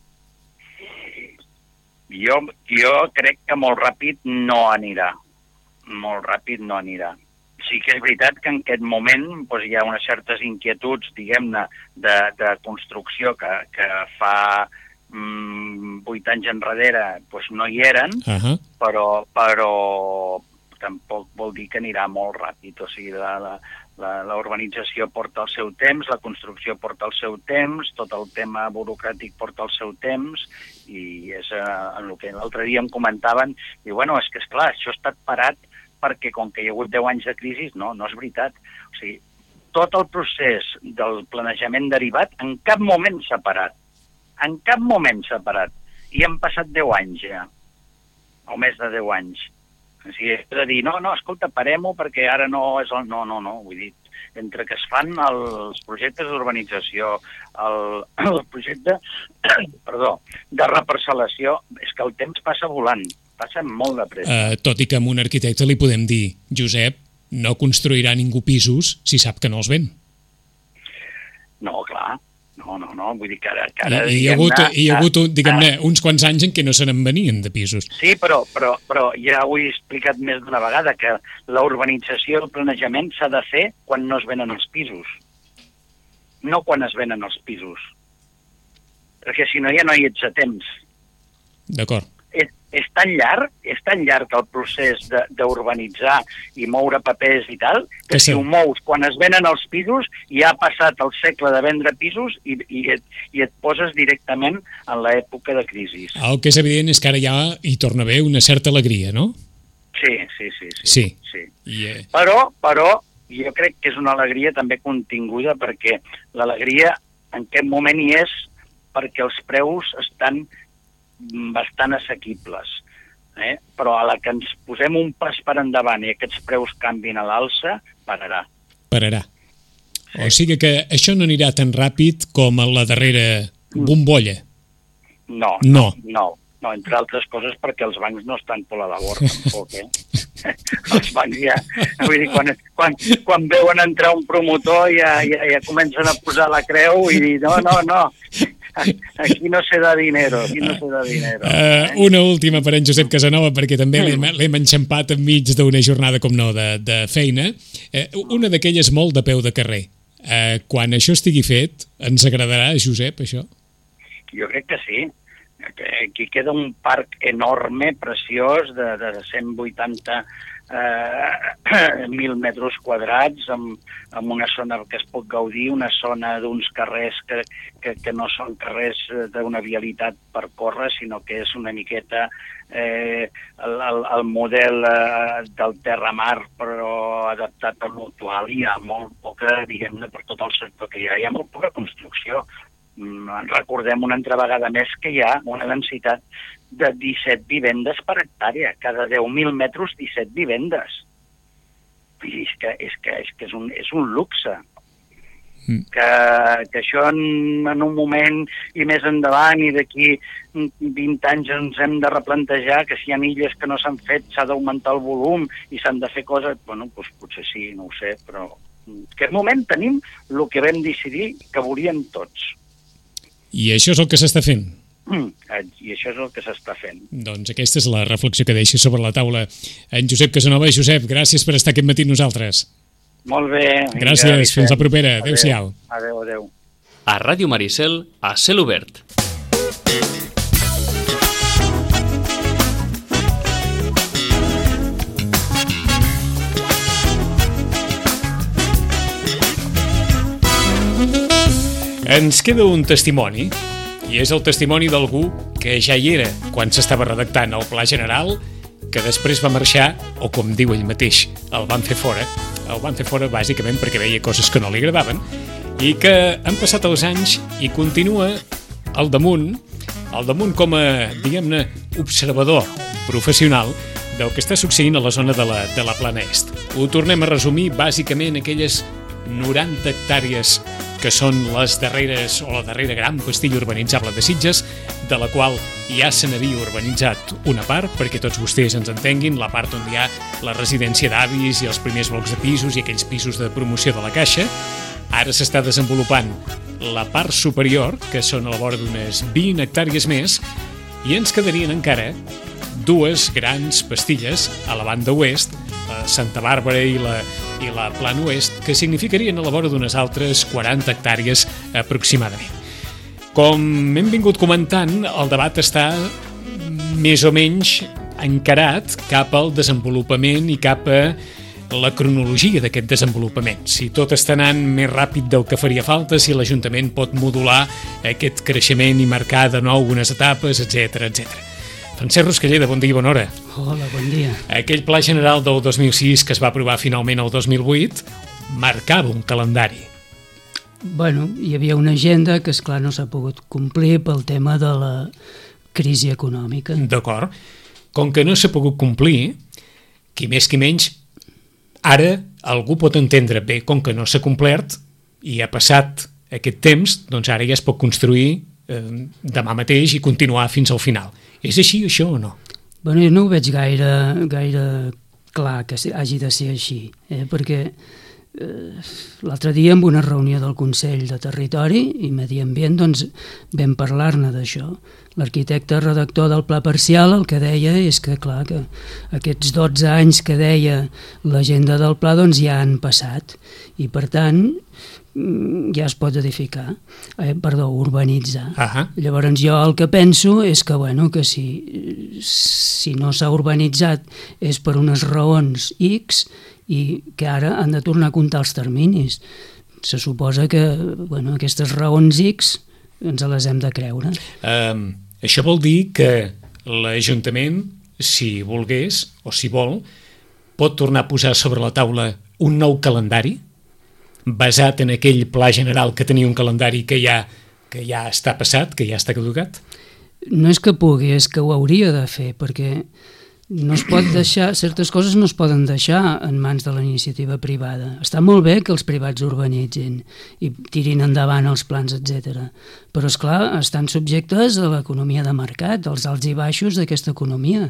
Jo, jo crec que molt ràpid no anirà. Molt ràpid no anirà. Sí que és veritat que en aquest moment doncs, hi ha unes certes inquietuds, diguem-ne, de, de construcció que, que fa mm, vuit anys enrere doncs, no hi eren, uh-huh. però, però tampoc vol dir que anirà molt ràpid. O sigui, la, la, la, la urbanització porta el seu temps, la construcció porta el seu temps, tot el tema burocràtic porta el seu temps, i és eh, en el que l'altre dia em comentaven, i bueno, és que esclar, això ha estat parat perquè com que hi ha hagut deu anys de crisi, no, no és veritat. O sigui, tot el procés del planejament derivat en cap moment s'ha parat. En cap moment s'ha parat. I han passat deu anys ja, o més de deu anys. O sigui, és de dir, no, no, escolta, parem-ho perquè ara no és el... No, no, no, vull dir, entre que es fan els projectes d'urbanització, el, el projecte, perdó, de reparcel·lació, és que el temps passa volant, passa molt de pressa. Uh, tot i que a un arquitecte li podem dir, Josep, no construirà ningú pisos si sap que no els ven. No, clar, no, no, no, vull dir que ara... Que ara I, hi ha hagut, hi ha hagut diguem-ne, uns quants anys en què no se n'en venien de pisos. Sí, però, però, però ja ho he explicat més d'una vegada, que la urbanització, el planejament s'ha de fer quan no es venen els pisos, no quan es venen els pisos, perquè si no ja no hi ets a temps. D'acord. És, és tan llarg, és tan llarg el procés d'urbanitzar i moure papers i tal, que, que si ho mous quan es venen els pisos, ja ha passat el segle de vendre pisos i, i, et, i et poses directament en l'època de crisi. El que és evident és que ara ja hi torna a haver una certa alegria, no? Sí, sí, sí. sí, sí. sí. Yeah. Però, però, jo crec que és una alegria també continguda, perquè l'alegria en aquest moment hi és perquè els preus estan bastant assequibles, eh? Però a la que ens posem un pas per endavant i aquests preus canvin a l'alça, pararà. Pararà. Sí. O sigui que això no anirà tan ràpid com a la darrera bombolla. No, no, no, no, entre altres coses perquè els bancs no estan per la labor, tampoc, eh? Els bancs ja, vull dir, quan, quan, quan veuen entrar un promotor ja, ja, ja comencen a posar la creu i dir, no, no, no, aquí no se da dinero, aquí no se da dinero. Eh? Uh, una última per en Josep Casanova, perquè també l'hem enxampat enmig d'una jornada, com no, de, de feina. Uh, una d'aquelles molt de peu de carrer. Uh, quan això estigui fet, ens agradarà, Josep, això? Jo crec que sí. Aquí queda un parc enorme, preciós, de, de cent vuitanta mil metres quadrats, amb, amb una zona que es pot gaudir, una zona d'uns carrers que, que, que no són carrers d'una vialitat per córrer, sinó que és una miqueta eh, el, el, el model eh, del terramar, però adaptat a l'actual. Hi ha molt poca, diguem-ne, per tot el sector que hi ha, hi ha molt poca construcció. Recordem una altra vegada més que hi ha una densitat de disset vivendes per hectàrea, cada deu mil metres disset vivendes. És que és, que, és, que és, un, és un luxe. Mm. Que, que això en, en un moment i més endavant i d'aquí vint anys ens hem de replantejar que si hi ha illes que no s'han fet s'ha d'augmentar el volum i s'han de fer coses, bueno, doncs potser sí, no ho sé, però en aquest moment tenim el que vam decidir que volíem tots. I això és el que s'està fent? Mm, I això és el que s'està fent. Doncs aquesta és la reflexió que deixa sobre la taula en Josep Casanova. Josep, gràcies per estar aquest matí amb nosaltres. Molt bé. Gràcies, vinga, fins la propera. Adéu-siau. Adéu, adéu. A Ràdio Maricel, a cel obert. Ens queda un testimoni, i és el testimoni d'algú que ja hi era quan s'estava redactant el Pla General, que després va marxar, o com diu ell mateix, el van fer fora. El van fer fora bàsicament perquè veia coses que no li agradaven, i que han passat els anys i continua al damunt, al damunt com a, diguem-ne, observador professional del que està succeint a la zona de la, de la Plana Est. Ho tornem a resumir bàsicament aquelles noranta hectàrees que són les darreres o la darrera gran pastilla urbanitzable de Sitges, de la qual ja se n'havia urbanitzat una part, perquè tots vostès ens entenguin, la part on hi ha la residència d'avis i els primers blocs de pisos i aquells pisos de promoció de la Caixa. Ara s'està desenvolupant la part superior, que són a la vora d'unes vint hectàrees més, i ens quedarien encara dues grans pastilles a la banda oest, la Santa Bàrbara i la, i la Plana Oest, que significarien a la vora d'unes altres quaranta hectàrees aproximadament. Com hem vingut comentant, el debat està més o menys encarat cap al desenvolupament i cap a la cronologia d'aquest desenvolupament. Si tot està anant més ràpid del que faria falta, si l'Ajuntament pot modular aquest creixement i marcar de nou unes etapes, etcètera, etcètera. Francesc Ruscalleda, bon dia i bona hora. Hola, bon dia. Aquell Pla General del dos mil sis que es va aprovar finalment el dos mil vuit marcava un calendari. Bueno, hi havia una agenda que, esclar, no s'ha pogut complir pel tema de la crisi econòmica. D'acord. Com que no s'ha pogut complir, qui més qui menys, ara algú pot entendre bé, com que no s'ha complert i ha passat aquest temps, doncs ara ja es pot construir eh, demà mateix i continuar fins al final. És així això o no? Bueno, jo no ho veig gaire, gaire clar que hagi de ser així, eh? perquè eh, l'altre dia en una reunió del Consell de Territori i Medi Ambient doncs, vam parlar-ne d'això. L'arquitecte redactor del pla parcial el que deia és que, clar, que aquests dotze anys que deia l'agenda del pla doncs ja han passat i, per tant, ja es pot edificar, eh, perdó, urbanitzar. Uh-huh. Llavors jo el que penso és que, bueno, que si, si no s'ha urbanitzat és per unes raons X i que ara han de tornar a comptar els terminis. Se suposa que, bueno, aquestes raons X ens les hem de creure. Um, això vol dir que l'Ajuntament, si volgués o si vol, pot tornar a posar sobre la taula un nou calendari basat en aquell pla general que tenia un calendari que ja, que ja està passat, que ja està caducat? No és que pugui, és que ho hauria de fer, perquè no es pot deixar, certes coses no es poden deixar en mans de la iniciativa privada. Està molt bé que els privats urbanitzin i tirin endavant els plans, etcètera. Però, esclar, estan subjectes a l'economia de mercat, als alts i baixos d'aquesta economia.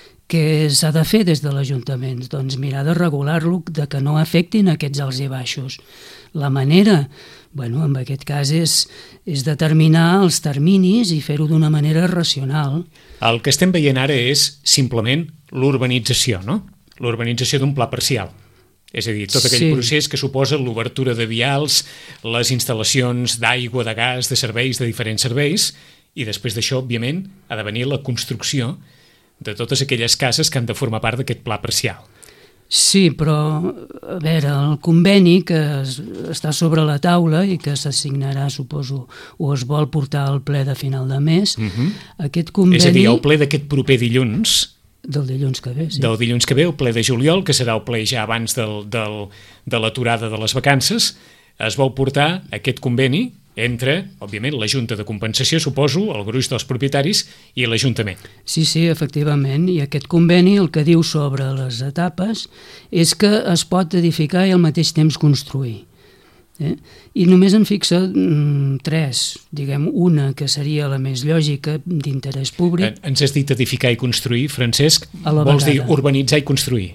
Què s'ha de fer des de l'Ajuntament? Doncs mirar de regular-lo, de que no afectin aquests alts i baixos. La manera, bueno, en aquest cas, és, és determinar els terminis i fer-ho d'una manera racional. El que estem veient ara és simplement l'urbanització, no? L'urbanització d'un pla parcial. És a dir, tot aquell Sí. procés que suposa l'obertura de vials, les instal·lacions d'aigua, de gas, de serveis, de diferents serveis, i després d'això, òbviament, ha de venir la construcció de totes aquelles cases que han de formar part d'aquest pla parcial. Sí, però, a veure, el conveni que es, està sobre la taula i que s'assignarà, suposo, o es vol portar al ple de final de mes, Uh-huh. aquest conveni... És a dir, el ple d'aquest proper dilluns, Del dilluns que ve, sí. del dilluns que ve, el ple de juliol, que serà el ple ja abans del, del, de l'aturada de les vacances, es vol portar aquest conveni entre, òbviament, la Junta de Compensació, suposo, el gruix dels propietaris, i l'Ajuntament. Sí, sí, efectivament, i aquest conveni el que diu sobre les etapes és que es pot edificar i al mateix temps construir. Eh? I només en fixa mm, tres, diguem, una que seria la més lògica d'interès públic. Ens has dit edificar i construir, Francesc, A la vols dir vegada. urbanitzar i construir?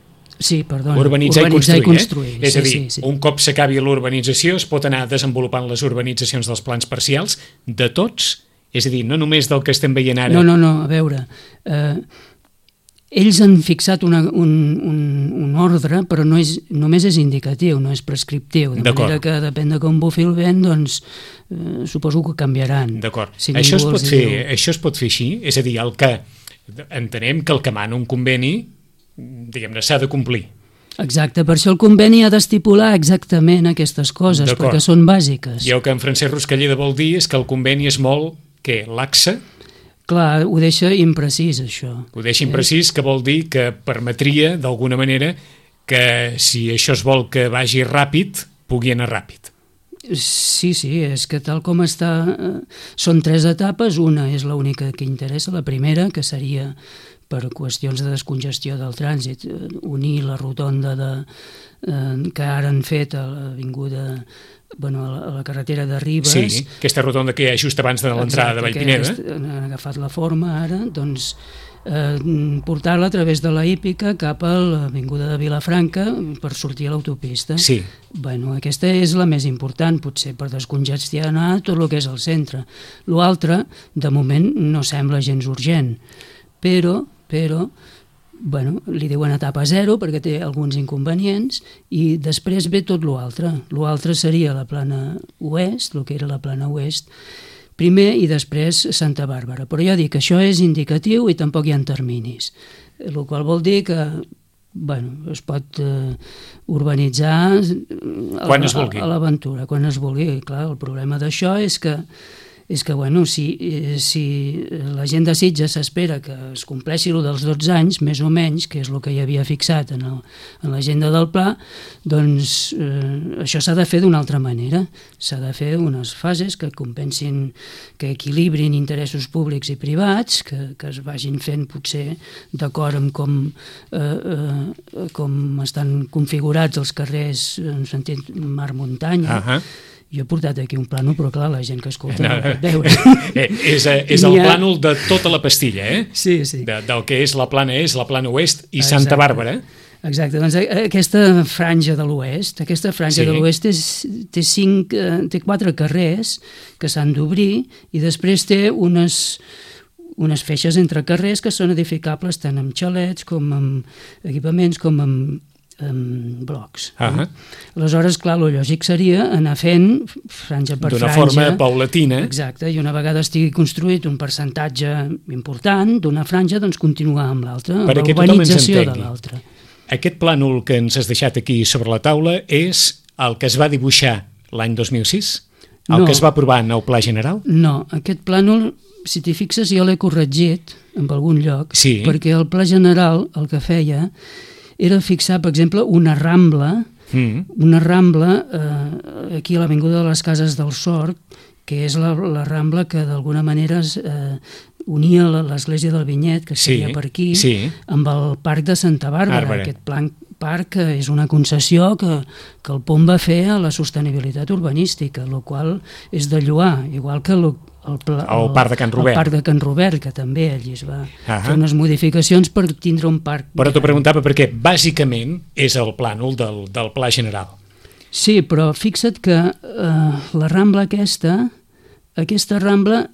Sí, perdona, Urbanitzar, urbanitzar i construir, i construir. eh? És a dir, sí, sí, sí. un cop s'acabi l'urbanització es pot anar desenvolupant les urbanitzacions dels plans parcials de tots? És a dir, no només del que estem veient ara. No, no, no, a veure, eh, ells han fixat una, un, un, un ordre, però no és, només és indicatiu, no és prescriptiu, de manera que depèn de com bufi el vent, doncs eh, suposo que canviaran. D'acord. Si això, es ningú pot els fer, diu- això es pot fer així? És a dir, el que entenem que el que mana un conveni, diguem-ne, s'ha de complir. Exacte, per això el conveni ha d'estipular exactament aquestes coses, D'acord. perquè són bàsiques. I el que en Francesc Ruscalleda vol dir és que el conveni és molt, què, laxa? Clar, ho deixa imprecís, això. Ho deixa imprecís, que vol dir que permetria, d'alguna manera, que si això es vol que vagi ràpid, pugui anar ràpid. Sí, sí, és que tal com està... eh, Són tres etapes, una és l'única que interessa, la primera, que seria per qüestions de descongestió del trànsit, eh, unir la rotonda de, eh, que ara han fet a l'avinguda, bueno, a la, a la carretera de Ribes. Sí, aquesta rotonda que hi ha just abans de l'entrada de Exacte, Vallpineda. que han agafat la forma ara, doncs eh, portar-la a través de la hípica cap a l'avinguda de Vilafranca per sortir a l'autopista. Sí. Bueno, aquesta és la més important, potser per descongestionar tot el que és el centre. L'altre, de moment, no sembla gens urgent, però, però bueno, li diuen etapa zero perquè té alguns inconvenients i després ve tot l'altre. L'altre seria la plana oest, el que era la plana oest, primer i després Santa Bàrbara. Però ja dic, això és indicatiu i tampoc hi ha terminis, el qual vol dir que bueno, es pot eh, urbanitzar Quan es vulgui. a, a l'aventura, quan es vulgui. Clar, el problema d'això és que és que, bueno, si, si la gent de Sitges s'espera que es compleixi el dels dotze anys, més o menys, que és el que hi havia fixat en, el, en l'agenda del pla, doncs eh, això s'ha de fer d'una altra manera. S'ha de fer unes fases que compensin, que equilibrin interessos públics i privats, que, que es vagin fent potser d'acord amb com, eh, eh, com estan configurats els carrers en sentit mar-muntanya. Ahà. Jo he portat aquí un plànol, però clar, la gent que escolta no, no pot veure. Eh, és és el ha... plànol de tota la pastilla, eh? Sí, sí. De, del que és la plana est, la plana oest i Exacte. Santa Bàrbara. Exacte, doncs aquesta franja de l'oest, aquesta franja sí. de l'oest és, té, cinc, té quatre carrers que s'han d'obrir i després té unes, unes feixes entre carrers que són edificables tant amb xalets com amb equipaments com amb en blocs. Uh-huh. Aleshores, clar, el lògic seria anar fent franja per d'una franja. D'una forma paulatina. Exacte, i una vegada estigui construït un percentatge important d'una franja, doncs continuar amb l'altra, amb l'urbanització de l'altra. Aquest plànol que ens has deixat aquí sobre la taula és el que es va dibuixar l'any dos mil sis? El no, que es va aprovar en el Pla General? No, aquest plànol, si t'hi fixes, jo l'he corregit en algun lloc, sí. perquè el Pla General el que feia era fixar, per exemple, una rambla, mm. una rambla eh, aquí a l'Avinguda de les Cases del Sort, que és la, la rambla que d'alguna manera eh, unia l'església del Vinyet, que seria sí, per aquí, sí. amb el parc de Santa Bàrbara. Bàrbara. Aquest plan, parc és una concessió que, que el P O M va fer a la sostenibilitat urbanística, el qual és de lloar, igual que el, el, el, el parc de Can Robert. El parc de Can Robert, que també allí es va ah fer unes modificacions per tindre un parc. Però t'ho preguntava perquè bàsicament és el plànol del, del Pla General. Sí, però fixa't que eh, la rambla aquesta, aquesta rambla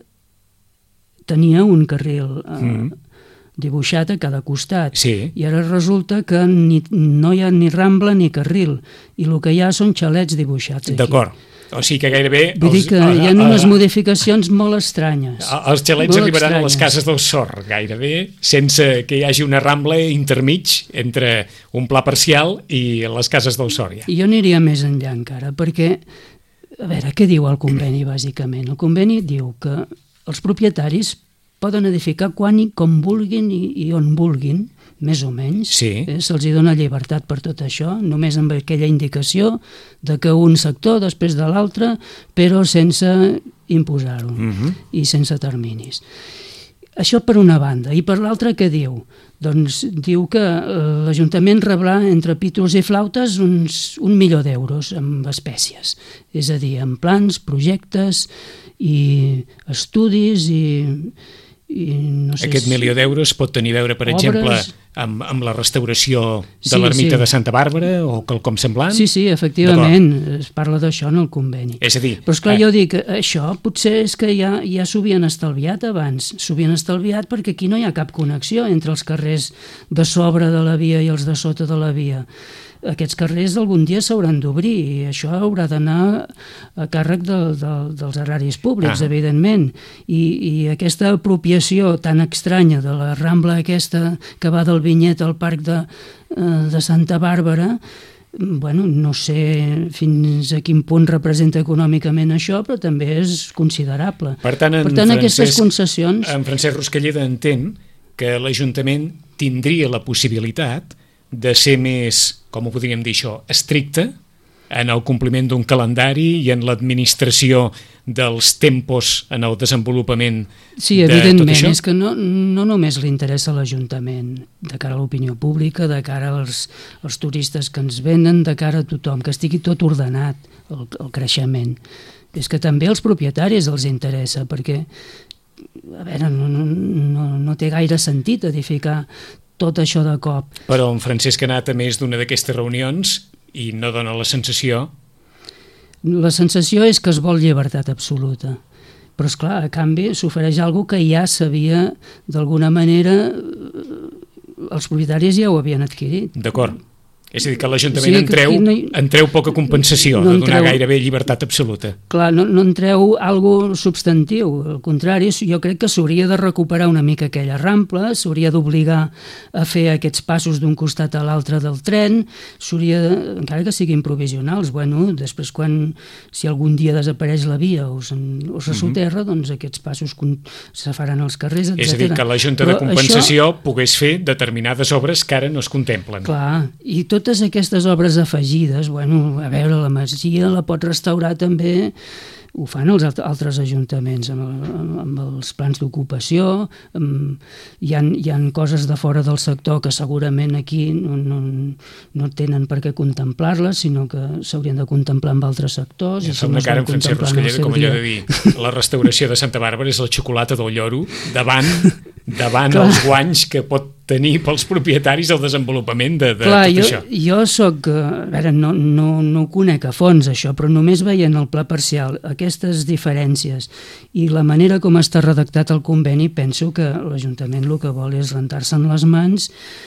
tenia un carril eh, mm. dibuixat a cada costat, sí. i ara resulta que ni, no hi ha ni rambla ni carril, i el que hi ha són xalets dibuixats aquí. D'acord. O sigui que gairebé... Vull dir que hi ha unes modificacions molt estranyes. Els xalets arribaran a les cases del Sort, gairebé, sense que hi hagi una rambla intermig entre un pla parcial i les cases del Sort. Ja. I jo aniria més enllà encara, perquè, a veure, què diu el conveni, bàsicament? El conveni diu que els propietaris poden edificar quan i com vulguin i, i on vulguin, més o menys, sí. eh? Se'ls dona llibertat per tot això, només amb aquella indicació de que un sector després de l'altre, però sense imposar-ho uh-huh. i sense terminis. Això per una banda. I per l'altra què diu? Doncs diu que l'Ajuntament rebrà entre pítols i flautes uns, un milió d'euros en espècies, és a dir, en plans, projectes i estudis i... I no sé Aquest si... milió d'euros pot tenir a veure, per obres... exemple, amb, amb la restauració de sí, l'ermita sí. de Santa Bàrbara o quelcom semblant? Sí, sí, efectivament, es parla d'això en el conveni. És a dir... Però esclar, eh... jo dic, això potser és que ja, ja s'ho havien estalviat abans, s'ho havien estalviat perquè aquí no hi ha cap connexió entre els carrers de sobre de la via i els de sota de la via. Aquests carrers algun dia s'hauran d'obrir i això haurà d'anar a càrrec de, de, dels eraris públics, ah. evidentment. I, I aquesta apropiació tan estranya de la rambla aquesta que va del Vinyet al parc de, de Santa Bàrbara, bueno, no sé fins a quin punt representa econòmicament això, però també és considerable. Per tant, en per tant Francesc, aquestes concessions... En Francesc Ruscalleda entén que l'Ajuntament tindria la possibilitat de ser més, com ho podríem dir això, estricte en el compliment d'un calendari i en l'administració dels tempos en el desenvolupament sí, de tot això? Sí, evidentment, és que no, no només li interessa a l'Ajuntament, de cara a l'opinió pública, de cara als, als turistes que ens venen, de cara a tothom, que estigui tot ordenat, el, el creixement. És que també als propietaris els interessa, perquè a veure, no, no, no té gaire sentit edificar tot això de cop. Però en Francesc ha anat a més d'una d'aquestes reunions i no dona la sensació... La sensació és que es vol llibertat absoluta. Però, esclar, a canvi s'ofereix alguna que ja s'havia, d'alguna manera, els propietaris ja ho havien adquirit. D'acord. És a dir, que l'Ajuntament Sí, en, que treu, aquí no hi- en treu poca compensació, no de en donar treu- gairebé llibertat absoluta. Clar, no, no en treu algo substantiu, al contrari, jo crec que s'hauria de recuperar una mica aquella rampla, s'hauria d'obligar a fer aquests passos d'un costat a l'altre del tren, s'hauria, de- encara que siguin provisionals, bueno, després quan, si algun dia desapareix la via o, se'n- o se soterra, doncs aquests passos con- se faran als carrers, etcètera. És a dir, que la Junta de Compensació això... pogués fer determinades obres que ara no es contemplen. Clar, i totes aquestes obres afegides, bueno, a veure, la masia la pot restaurar també, ho fan els alt- altres ajuntaments amb, el, amb els plans d'ocupació, amb- hi ha, hi ha coses de fora del sector que segurament aquí no, no, no tenen per què contemplar-les, sinó que s'haurien de contemplar amb altres sectors. Ja i fa si no una es cara van en Francesc contemplar en el Ruscalleda, seu com allò dia- de dir la restauració de Santa Bàrbara és la xocolata del lloro davant, davant Clar. els guanys que pot tenir pels propietaris el desenvolupament de, de Clar, tot jo, això. jo soc, eh, a veure, no, no, no ho conec a fons això, però només veient el pla parcial, aquestes diferències i la manera com està redactat el conveni, penso que l'Ajuntament el que vol és rentar-se'n les mans,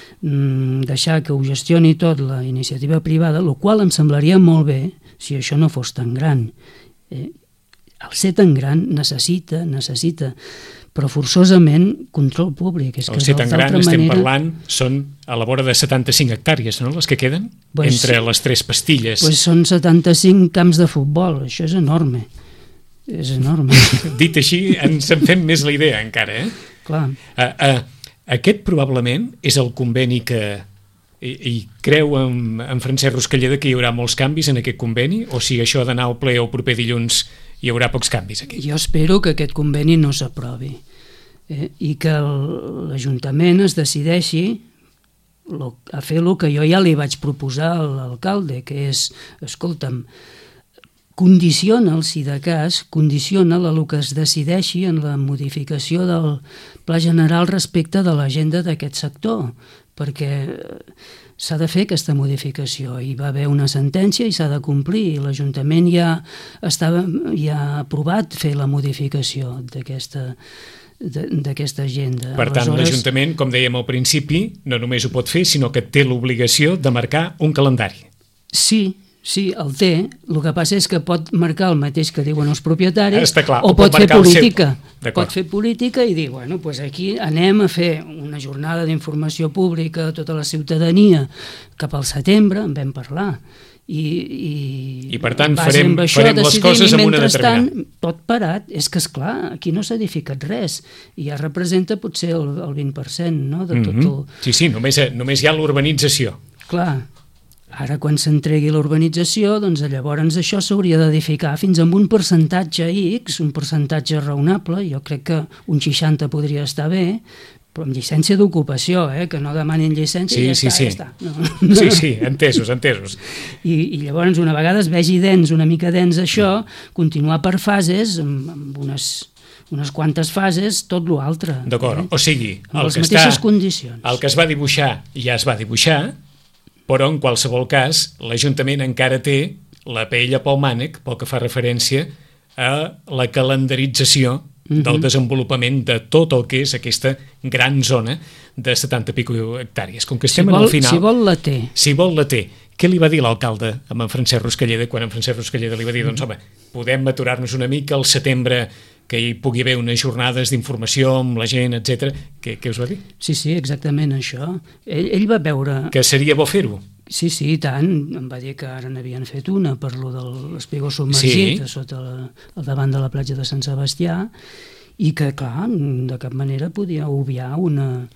mm, deixar que ho gestioni tot la iniciativa privada, el qual em semblaria molt bé si això no fos tan gran. Eh, el ser tan gran necessita, necessita però forçosament control públic. És El que ser tan d'altra gran estem manera- parlant són a la vora de setanta-cinc hectàrees, no?, les que queden, Pues- entre les tres pastilles. Pues són setanta-cinc camps de futbol, això és enorme. És enorme. Dit així, ens en fem més la idea encara, eh? Clar. Uh, uh, aquest probablement és el conveni que... I, i creu en, en Francesc Ruscalleda que hi haurà molts canvis en aquest conveni, o si això ha d'anar al ple o proper dilluns hi haurà pocs canvis aquí? Jo espero que aquest conveni no s'aprovi eh, i que el- l'Ajuntament es decideixi lo, a fer el que jo ja li vaig proposar a l'alcalde, que és, escolta'm, condiciona'l, si de cas, condiciona'l a el que es decideixi en la modificació del Pla General respecte de l'agenda d'aquest sector, perquè s'ha de fer aquesta modificació. Hi va haver una sentència i s'ha de complir, i l'Ajuntament ja, estava, ja ha aprovat fer la modificació d'aquesta de- d'aquesta agenda. Per tant, Aleshores, l'Ajuntament, com dèiem al principi, no només ho pot fer, sinó que té l'obligació de marcar un calendari. Sí, sí, el té. El que passa és que pot marcar el mateix que diuen els propietaris, Està clar, o, o pot pot fer marcar el seu. política. D'acord. Pot fer política i dir, bueno, pues aquí anem a fer una jornada d'informació pública a tota la ciutadania cap al setembre, en vam parlar. I, i, I, per tant, en base farem- amb això farem les decidim, coses i amb una mentrestant, determinada. tot parat. És que, és clar, aquí no s'ha edificat res i ja representa potser el, el vint per cent, no?, de tot Mhm. el... Sí, sí, només, només hi ha l'urbanització. Clar, ara quan s'entregui l'urbanització, doncs llavors això s'hauria d'edificar fins amb un percentatge X, un percentatge raonable, jo crec que un seixanta podria estar bé, però amb llicència d'ocupació, eh? Que no demanin llicència Sí, i ja sí, està, sí. ja està. No. Sí, sí, entesos, entesos. I, I llavors una vegada es vegi dens, una mica dens això, continuar per fases, amb, amb unes, unes quantes fases, tot l'altre. D'acord, o sigui, Amb el les que, mateixes està, condicions. el que es va dibuixar ja es va dibuixar, però en qualsevol cas l'Ajuntament encara té la paella pel mànec pel que fa referència a la calendarització del desenvolupament de tot el que és aquesta gran zona de setanta i pico hectàrees. Com que Si estem vol, al final... si vol la té. Si vol la té. Què li va dir l'alcalde amb en Francesc Ruscalleda quan en Francesc Ruscalleda li va dir, doncs home, podem aturar-nos una mica al setembre, que hi pugui haver unes jornades d'informació amb la gent, etcètera. Què, què us va dir? Sí, sí, exactament això. Ell, ell va veure... Que seria bo fer-ho. Sí, sí, i tant. Em va dir que ara n'havien fet una per lo de l'espigó submergit, Sí. a sota la, al davant de la platja de Sant Sebastià, i que, clar, de cap manera podia obviar una,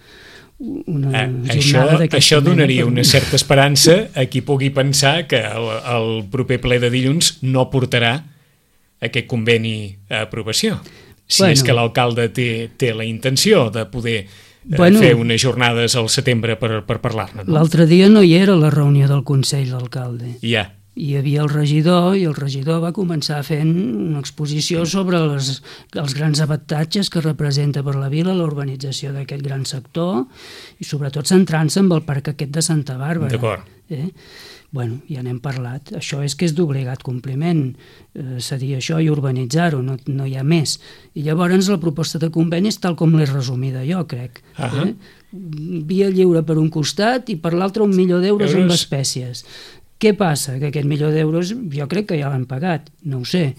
una Eh, això, jornada d'aquesta això donaria mena. una certa esperança a qui pugui pensar que el, el proper ple de dilluns no portarà aquest conveni a aprovació. Si Bueno. és que l'alcalde té, té la intenció de poder eh, Bueno. fer unes jornades al setembre per, per parlar-ne. No? L'altre dia no hi era a la reunió del Consell d'Alcalde. Ja. hi havia el regidor i el regidor va començar fent una exposició sobre les, els grans avantatges que representa per la vila l'urbanització d'aquest gran sector i sobretot centrant-se en el parc aquest de Santa Bàrbara. D'acord. Eh? Bueno, ja n'hem parlat. Això és que és d'obligat compliment, eh, cedir això i urbanitzar-ho, no, no hi ha més. I llavors la proposta de conveni és tal com l'he resumida jo, crec. Uh-huh. Eh? Via lliure per un costat i per l'altre un milió d'euros Euros. amb espècies. Què passa? Que aquest milió d'euros jo crec que ja l'han pagat, no ho sé.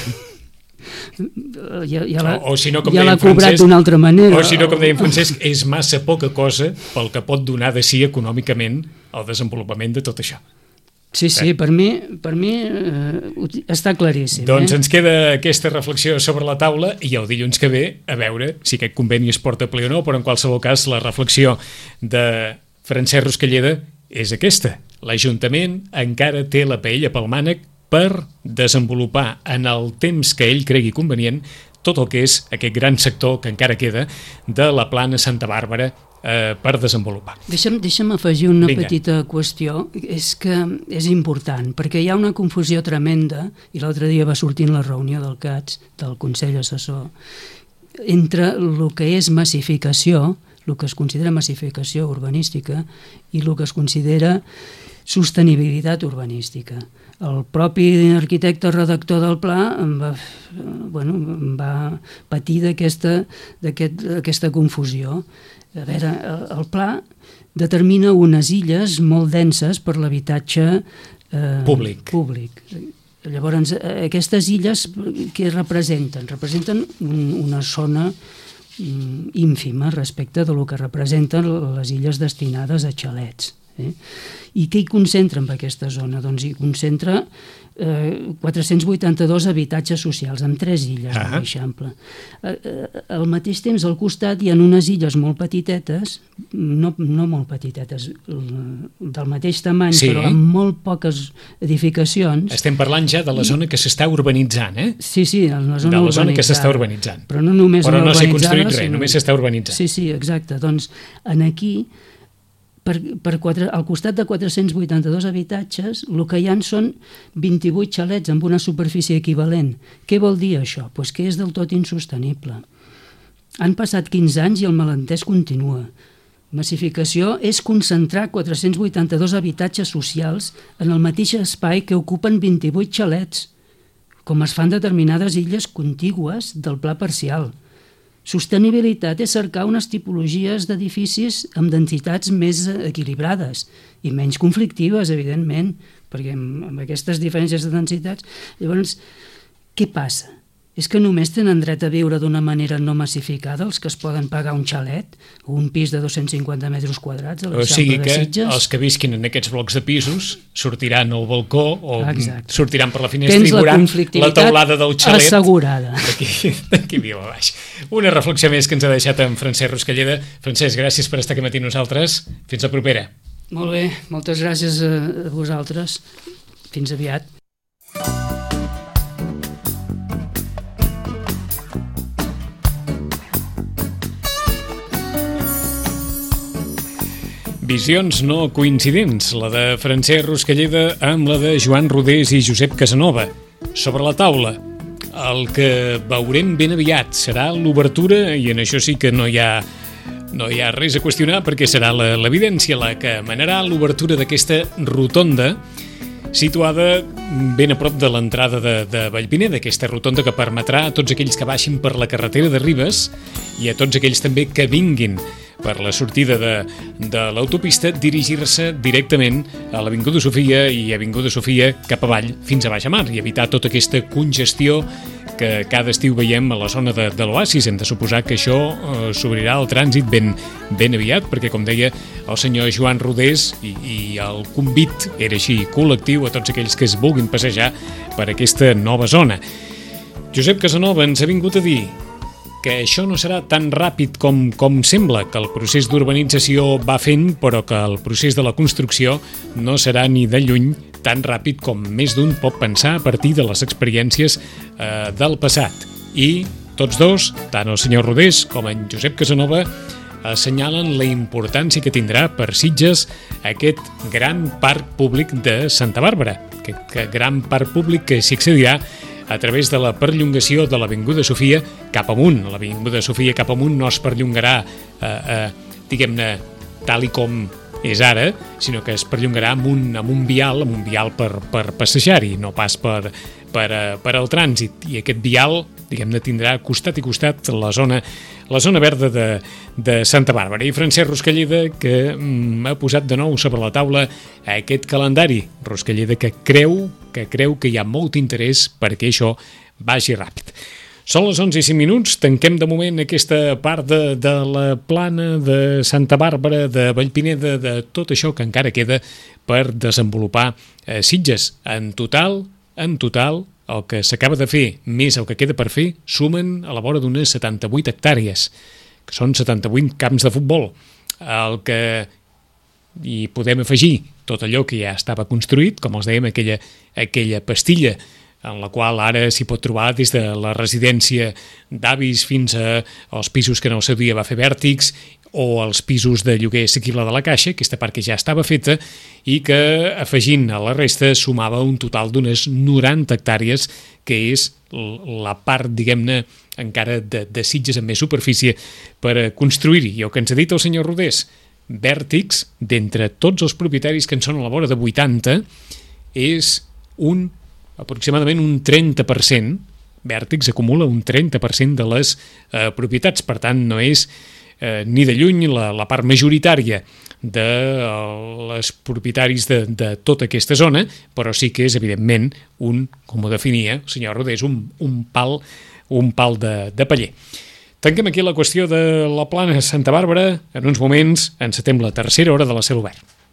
ja, ja l'ha o, o si no, com ja l'ha deia cobrat Francesc, d'una altra manera. O si no, com deia en Francesc, és massa poca cosa pel que pot donar de si econòmicament el desenvolupament de tot això. Sí, sí, per mi, per mi eh, està claríssim. Doncs eh? ens queda aquesta reflexió sobre la taula i el dilluns que ve a veure si aquest conveni es porta a ple o no, però en qualsevol cas la reflexió de Francesc Ruscalleda és aquesta. L'Ajuntament encara té la paella pel mànec per desenvolupar en el temps que ell cregui convenient tot el que és aquest gran sector que encara queda de la plana Santa Bàrbara eh, per desenvolupar. Deixa'm, deixa'm afegir una Vinga. petita qüestió, és que és important, perquè hi ha una confusió tremenda, i l'altre dia va sortir en la reunió del C A T S, del Consell Assessor, entre el que és massificació, el que es considera massificació urbanística, i el que es considera sostenibilitat urbanística. El propi arquitecte redactor del pla em va, bueno, em va patir d'aquesta d'aquest, aquesta confusió. A veure, el, el pla determina unes illes molt denses per l'habitatge eh, Públic. públic. Llavors, aquestes illes què representen? Representen un, una zona mm, ínfima respecte de lo que representen les illes destinades a xalets. Eh? I què hi concentra en aquesta zona? Doncs hi concentra eh, quatre-cents vuitanta-dos habitatges socials en tres illes de l'Eixample. Eh, eh, al mateix temps, al costat hi ha unes illes molt petitetes, no, no molt petitetes, del mateix tamany, sí, però amb molt poques edificacions. Estem parlant ja de la zona que s'està urbanitzant, eh? Sí, sí, la zona de la zona que s'està urbanitzada. urbanitzant. Però no només però no s'ha construït res, sinó... només s'està urbanitzant. Sí, sí, exacte. Doncs en aquí, per, per quatre, al costat de quatre-cents vuitanta-dos habitatges, el que hi ha són vint-i-vuit xalets amb una superfície equivalent. Què vol dir això? Pues que és del tot insostenible. Han passat quinze anys i el malentès continua. Massificació és concentrar quatre-cents vuitanta-dos habitatges socials en el mateix espai que ocupen vint-i-vuit xalets, com es fan determinades illes contigües del pla parcial. Sostenibilitat és cercar unes tipologies d'edificis amb densitats més equilibrades i menys conflictives, evidentment, perquè amb, amb aquestes diferències de densitats... Llavors, què passa? És que només tenen dret a viure d'una manera no massificada els que es poden pagar un xalet o un pis de dos-cents cinquanta metres quadrats a o sigui l'Eixample que de Sitges? els que visquin en aquests blocs de pisos sortiran al balcó o Exacte. sortiran per la finestra Tens i veuran la, la teulada del xalet assegurada. d'aquí, d'aquí viu a baix. Una reflexió més que ens ha deixat en Francesc Ruscalleda. Francesc, gràcies per estar aquí matí nosaltres. Fins la propera. Molt bé, moltes gràcies a vosaltres. Fins aviat. Visions no coincidents, la de Francesc Ruscalleda amb la de Joan Rodés i Josep Casanova. Sobre la taula, el que veurem ben aviat serà l'obertura, i en això sí que no hi ha, no hi ha res a qüestionar perquè serà la, l'evidència la que manarà l'obertura d'aquesta rotonda situada ben a prop de l'entrada de, de Vallpineda, aquesta rotonda que permetrà a tots aquells que baixin per la carretera de Ribes i a tots aquells també que vinguin per la sortida de, de l'autopista dirigir-se directament a l'Avinguda Sofia i Avinguda Sofia cap avall fins a Baixa Mar i evitar tota aquesta congestió que cada estiu veiem a la zona de, de l'Oasis. Hem de suposar que això eh, s'obrirà al trànsit ben, ben aviat perquè, com deia el senyor Joan Rodés, i, i el convit era així col·lectiu a tots aquells que es vulguin passejar per aquesta nova zona. Josep Casanova ens ha vingut a dir que això no serà tan ràpid com, com sembla, que el procés d'urbanització va fent, però que el procés de la construcció no serà ni de lluny tan ràpid com més d'un pot pensar a partir de les experiències eh, del passat. I tots dos, tant el senyor Rodés com en Josep Casanova, assenyalen la importància que tindrà per Sitges aquest gran parc públic de Santa Bàrbara, aquest gran parc públic que s'hi accedirà a través de la perllongació de l'Avinguda Sofia cap amunt. L'Avinguda Sofia cap amunt no es perllongarà, eh, eh, diguem-ne, tal i com és ara, sinó que es perllongarà amb un, amb un vial, amb un vial per, per passejar-hi, no pas per, per, per al trànsit. I aquest vial, diguem-ne, tindrà costat i costat la zona, la zona verda de, de Santa Bàrbara. I Francesc Ruscalleda, que mm, ha posat de nou sobre la taula aquest calendari. Ruscalleda, que creu, que creu que hi ha molt interès perquè això vagi ràpid. Són les onze i cinc minuts, tanquem de moment aquesta part de, de la plana de Santa Bàrbara, de Vallpineda, de tot això que encara queda per desenvolupar eh, Sitges. En total, en total, el que s'acaba de fer més el que queda per fer sumen a la vora d'unes setanta-vuit hectàrees, que són setanta-vuit camps de futbol. El que hi podem afegir tot allò que ja estava construït, com els dèiem, aquella, aquella pastilla en la qual ara s'hi pot trobar des de la residència d'avis fins als pisos que en el seu dia va fer Vèrtix o els pisos de lloguer assequible de la Caixa, aquesta part que ja estava feta i que, afegint a la resta, sumava un total d'unes noranta hectàrees, que és la part, diguem-ne, encara de, de Sitges amb més superfície per construir-hi. I el que ens ha dit el senyor Rodés, Vèrtix, d'entre tots els propietaris que en són a la vora de vuitanta, és un aproximadament un trenta per cent, Vèrtix acumula un trenta per cent de les eh, propietats, per tant no és eh, ni de lluny la, la part majoritària de uh, les propietaris de, de tota aquesta zona, però sí que és evidentment un, com ho definia el senyor Rodés, un, un pal, un pal de, de paller. Tanquem aquí la qüestió de la plana Santa Bàrbara, en uns moments encetem la tercera hora de la Cel Obert.